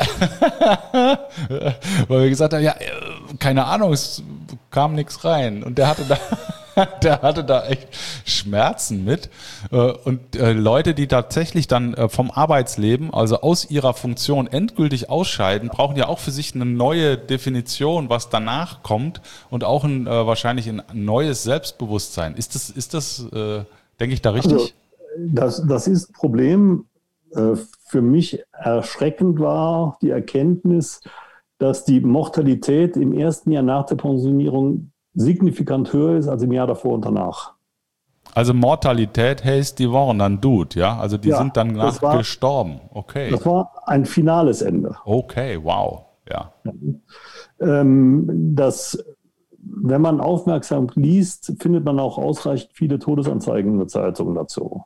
Weil wir gesagt haben, ja, keine Ahnung, es kam nichts rein. Und der hatte da, der hatte da echt Schmerzen mit. Und Leute, die tatsächlich dann vom Arbeitsleben, also aus ihrer Funktion endgültig ausscheiden, brauchen ja auch für sich eine neue Definition, was danach kommt und auch ein, wahrscheinlich ein neues Selbstbewusstsein. Ist das, ist das, denke ich, da richtig? Also, das, das ist ein Problem. Für mich erschreckend war die Erkenntnis, dass die Mortalität im ersten Jahr nach der Pensionierung signifikant höher ist als im Jahr davor und danach. Also Mortalität heißt, die waren dann tot, ja? Also die ja, sind dann nach war, gestorben. Okay. Das war ein finales Ende. Okay, wow. Ja. Ähm, das, wenn man aufmerksam liest, findet man auch ausreichend viele Todesanzeigen in der Zeitung dazu.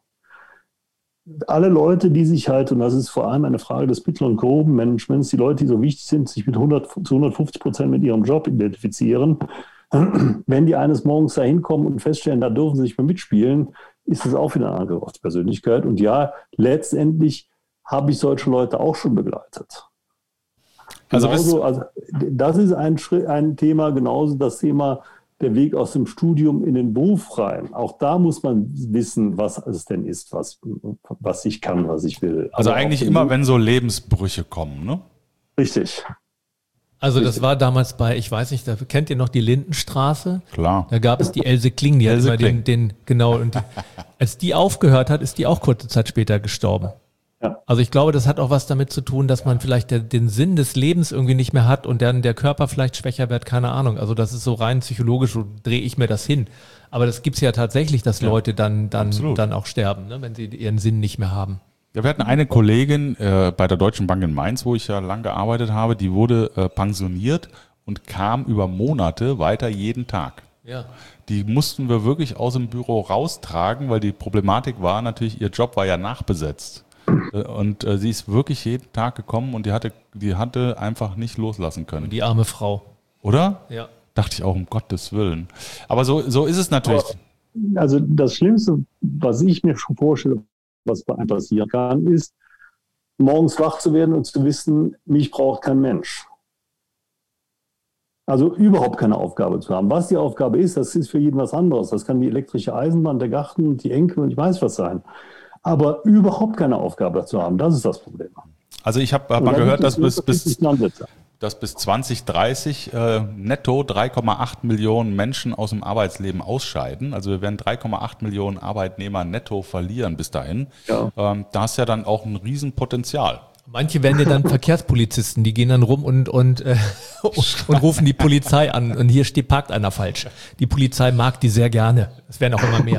Alle Leute, die sich halt, und das ist vor allem eine Frage des Mittel- und Gruppenmanagements, die Leute, die so wichtig sind, sich mit hundert zu hundertfünfzig Prozent mit ihrem Job identifizieren, wenn die eines Morgens da hinkommen und feststellen, da dürfen sie nicht mehr mitspielen, ist das auch wieder ein Angriff auf die Persönlichkeit. Und ja, letztendlich habe ich solche Leute auch schon begleitet. Also, genauso, also das ist ein, Schritt, ein Thema, genauso das Thema der Weg aus dem Studium in den Beruf rein. Auch da muss man wissen, was es denn ist, was, was ich kann, was ich will. Also aber eigentlich immer, wenn so Lebensbrüche kommen, ne? Richtig. Also das war damals bei, ich weiß nicht, da kennt ihr noch die Lindenstraße? Klar. Da gab es die Else Kling, die Else hat immer den, den, genau, und die, als die aufgehört hat, ist die auch kurze Zeit später gestorben. Ja. Also ich glaube, das hat auch was damit zu tun, dass man vielleicht der, den Sinn des Lebens irgendwie nicht mehr hat und dann der Körper vielleicht schwächer wird, keine Ahnung. Also das ist so rein psychologisch, so drehe ich mir das hin. Aber das gibt's ja tatsächlich, dass ja, Leute dann, dann, dann auch sterben, ne, wenn sie ihren Sinn nicht mehr haben. Ja, wir hatten eine Kollegin äh, bei der Deutschen Bank in Mainz, wo ich ja lang gearbeitet habe, die wurde äh, pensioniert und kam über Monate weiter jeden Tag. Ja. Die mussten wir wirklich aus dem Büro raustragen, weil die Problematik war natürlich, ihr Job war ja nachbesetzt. Und äh, sie ist wirklich jeden Tag gekommen und die hatte, die hatte einfach nicht loslassen können. Die arme Frau. Oder? Ja. dachte ich auch, um Gottes Willen. Aber so, so ist es natürlich. Aber, also das Schlimmste, was ich mir schon vorstelle, was bei einem passieren kann, ist, morgens wach zu werden und zu wissen, mich braucht kein Mensch. Also überhaupt keine Aufgabe zu haben. Was die Aufgabe ist, das ist für jeden was anderes. Das kann die elektrische Eisenbahn, der Garten, die Enkel und ich weiß was sein. Aber überhaupt keine Aufgabe zu haben, das ist das Problem. Also ich habe hab mal gehört, dass bis, bis, dass bis zwanzig dreißig äh, netto drei Komma acht Millionen Menschen aus dem Arbeitsleben ausscheiden. Also wir werden drei Komma acht Millionen Arbeitnehmer netto verlieren bis dahin. Ja. Ähm, da ist ja dann auch ein Riesenpotenzial. Manche werden ja dann Verkehrspolizisten, die gehen dann rum und, und, äh, und rufen die Polizei an. Und hier steht, parkt einer falsch. Die Polizei mag die sehr gerne. Es werden auch immer mehr.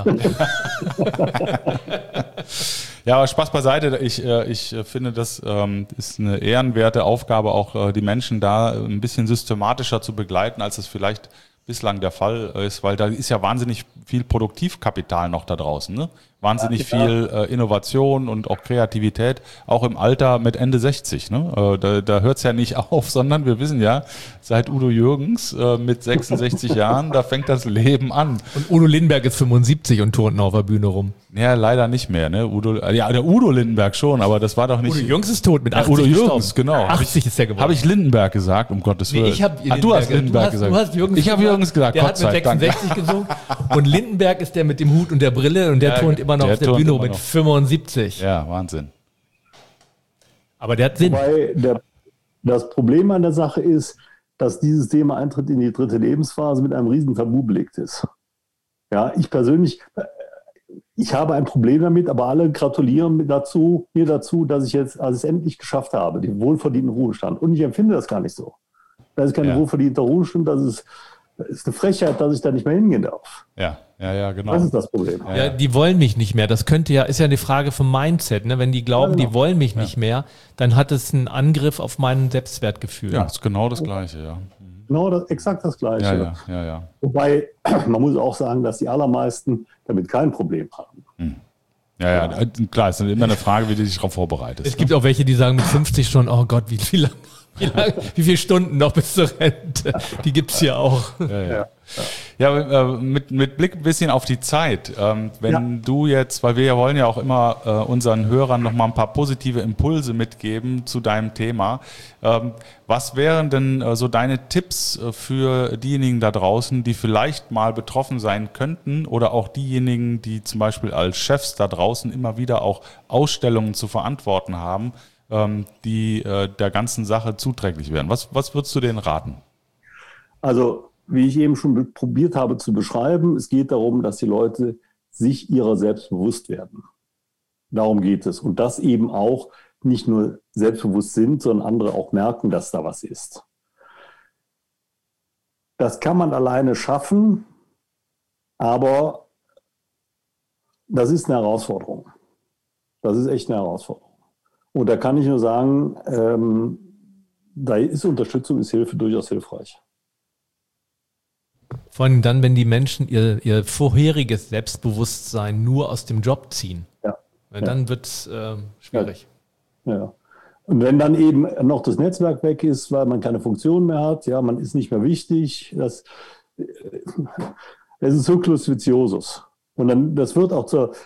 Ja, aber Spaß beiseite. Ich, äh, ich finde, das ähm, ist eine ehrenwerte Aufgabe, auch äh, die Menschen da ein bisschen systematischer zu begleiten, als es vielleicht bislang der Fall ist, weil da ist ja wahnsinnig viel Produktivkapital noch da draußen, ne? Wahnsinnig ja, viel äh, Innovation und auch Kreativität, auch im Alter mit Ende sechzig. Ne? Äh, da da hört es ja nicht auf, sondern wir wissen ja, seit Udo Jürgens äh, mit sechsundsechzig Jahren, da fängt das Leben an. Und Udo Lindenberg ist fünfundsiebzig und turnt noch auf der Bühne rum. Ja, leider nicht mehr. Ne? Udo, ja, der Udo Lindenberg schon, aber das war doch nicht... Udo Jürgens ist tot mit achtzig. Ja, Udo Jürgens, genau. achtzig ist der geworden. Habe ich Lindenberg gesagt, um Gottes Willen? Nee, ich habe ah, du hast Lindenberg gesagt. Du hast Jürgens ich habe Jürgens gesagt, der Gott hat mit sechsundsechzig Dank. Gesungen. Und Lindenberg ist der mit dem Hut und der Brille und der ja, turnt immer noch der auf der Bühne rum mit fünfundsiebzig. Ja, Wahnsinn. Aber der hat Sinn. Wobei der, das Problem an der Sache ist, dass dieses Thema Eintritt in die dritte Lebensphase mit einem riesen Tabu belegt ist. Ja, ich persönlich, ich habe ein Problem damit, aber alle gratulieren mir dazu, mir dazu, dass ich jetzt also es endlich geschafft habe, den wohlverdienten Ruhestand. Und ich empfinde das gar nicht so. Das ist kein ja. wohlverdienter Ruhestand, das ist, das ist eine Frechheit, dass ich da nicht mehr hingehen darf. Ja, ja, ja, genau. Das ist das Problem. Ja, ja, die wollen mich nicht mehr. Das könnte ja, ist ja eine Frage vom Mindset. Ne? Wenn die glauben, ja, genau. die wollen mich ja. nicht mehr, dann hat es einen Angriff auf mein Selbstwertgefühl. Ja, ist genau das Gleiche, ja. Genau, das, exakt das Gleiche. Ja, ja, ja, ja. Wobei, man muss auch sagen, dass die allermeisten damit kein Problem haben. Hm. Ja, ja, klar, es ist immer eine Frage, wie du dich darauf vorbereitest. Es ne? gibt auch welche, die sagen mit fünfzig schon, oh Gott, wie, wie lange, wie, lang, wie viele Stunden noch bis zur Rente? Die gibt's ja auch. Ja, ja. ja. ja mit, mit Blick ein bisschen auf die Zeit. Ähm, wenn ja. du jetzt, weil wir ja wollen ja auch immer äh, unseren Hörern noch mal ein paar positive Impulse mitgeben zu deinem Thema. Ähm, was wären denn äh, so deine Tipps äh, für diejenigen da draußen, die vielleicht mal betroffen sein könnten oder auch diejenigen, die zum Beispiel als Chefs da draußen immer wieder auch Ausstellungen zu verantworten haben, ähm, die äh, der ganzen Sache zuträglich wären? Was, was würdest du denen raten? Also, wie ich eben schon probiert habe zu beschreiben, es geht darum, dass die Leute sich ihrer selbst bewusst werden. Darum geht es. Und das eben auch nicht nur selbstbewusst sind, sondern andere auch merken, dass da was ist. Das kann man alleine schaffen, aber das ist eine Herausforderung. Das ist echt eine Herausforderung. Und da kann ich nur sagen, ähm, da ist Unterstützung, ist Hilfe durchaus hilfreich. Vor allem dann, wenn die Menschen ihr, ihr vorheriges Selbstbewusstsein nur aus dem Job ziehen. Ja. Weil dann ja. wird es äh, schwierig. Ja. ja. Und wenn dann eben noch das Netzwerk weg ist, weil man keine Funktion mehr hat, ja, man ist nicht mehr wichtig, das, das ist Cyclus viciosus. Und dann, das wird auch zur,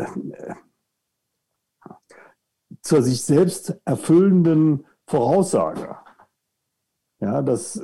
zur sich selbst erfüllenden Voraussage. Ja, das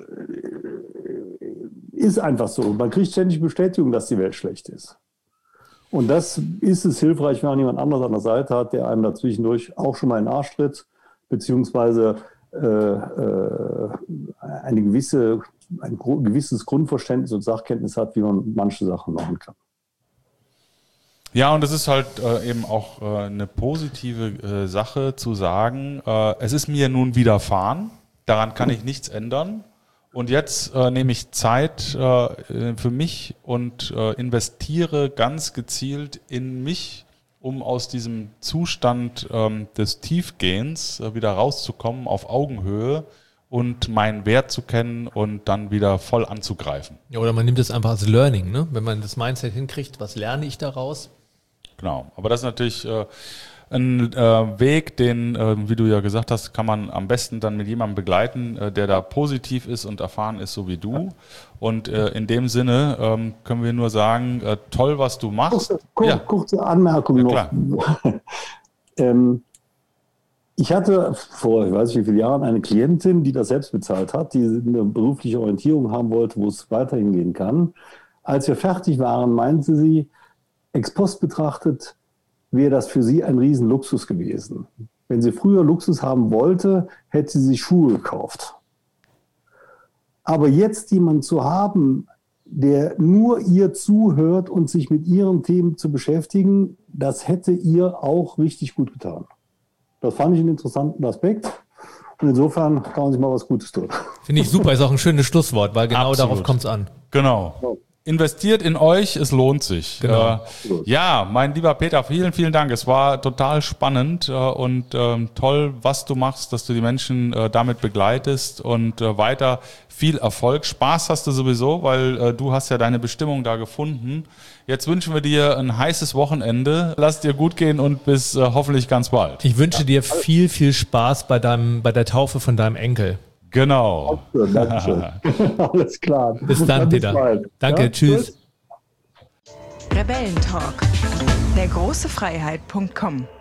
ist einfach so. Man kriegt ständig Bestätigung, dass die Welt schlecht ist. Und das ist es hilfreich, wenn man jemand anderes an der Seite hat, der einem dazwischendurch auch schon mal in den Arsch tritt, beziehungsweise äh, äh, eine gewisse, ein gewisses Grundverständnis und Sachkenntnis hat, wie man manche Sachen machen kann. Ja, und es ist halt äh, eben auch äh, eine positive äh, Sache zu sagen, äh, es ist mir nun widerfahren, daran kann ich nichts ändern. Und jetzt äh, nehme ich Zeit äh, für mich und äh, investiere ganz gezielt in mich, um aus diesem Zustand ähm, des Tiefgehens äh, wieder rauszukommen auf Augenhöhe und meinen Wert zu kennen und dann wieder voll anzugreifen. Ja, oder man nimmt es einfach als Learning, ne? Wenn man das Mindset hinkriegt, was lerne ich daraus? Genau, aber das ist natürlich... Äh, ein äh, Weg, den, äh, wie du ja gesagt hast, kann man am besten dann mit jemandem begleiten, äh, der da positiv ist und erfahren ist, so wie du. Und äh, in dem Sinne ähm, können wir nur sagen, äh, toll, was du machst. Kurze, kur ja. kurze Anmerkung ja, noch. ähm, ich hatte vor, ich weiß nicht wie viele Jahren, eine Klientin, die das selbst bezahlt hat, die eine berufliche Orientierung haben wollte, wo es weiterhin gehen kann. Als wir fertig waren, meinte sie, ex post betrachtet, wäre das für sie ein Riesenluxus gewesen. Wenn sie früher Luxus haben wollte, hätte sie sich Schuhe gekauft. Aber jetzt jemanden zu haben, der nur ihr zuhört und sich mit ihren Themen zu beschäftigen, das hätte ihr auch richtig gut getan. Das fand ich einen interessanten Aspekt. Und insofern kann man sich mal was Gutes tun. Finde ich super, ist auch ein schönes Schlusswort, weil genau Absolut. darauf kommt es an. Genau. Ja. Investiert in euch, es lohnt sich. Genau. Äh, ja, mein lieber Peter, vielen, vielen Dank. Es war total spannend äh, und ähm, toll, was du machst, dass du die Menschen äh, damit begleitest und äh, weiter viel Erfolg. Spaß hast du sowieso, weil äh, du hast ja deine Bestimmung da gefunden. Jetzt wünschen wir dir ein heißes Wochenende. Lass dir gut gehen und bis äh, hoffentlich ganz bald. Ich wünsche dir viel, viel Spaß bei deinem, bei der Taufe von deinem Enkel. Genau. Dankeschön. Alles klar. Bis dann, bis Peter. bald. Danke, Ja, tschüss. Rebellentalk. Der große Freiheit Punkt com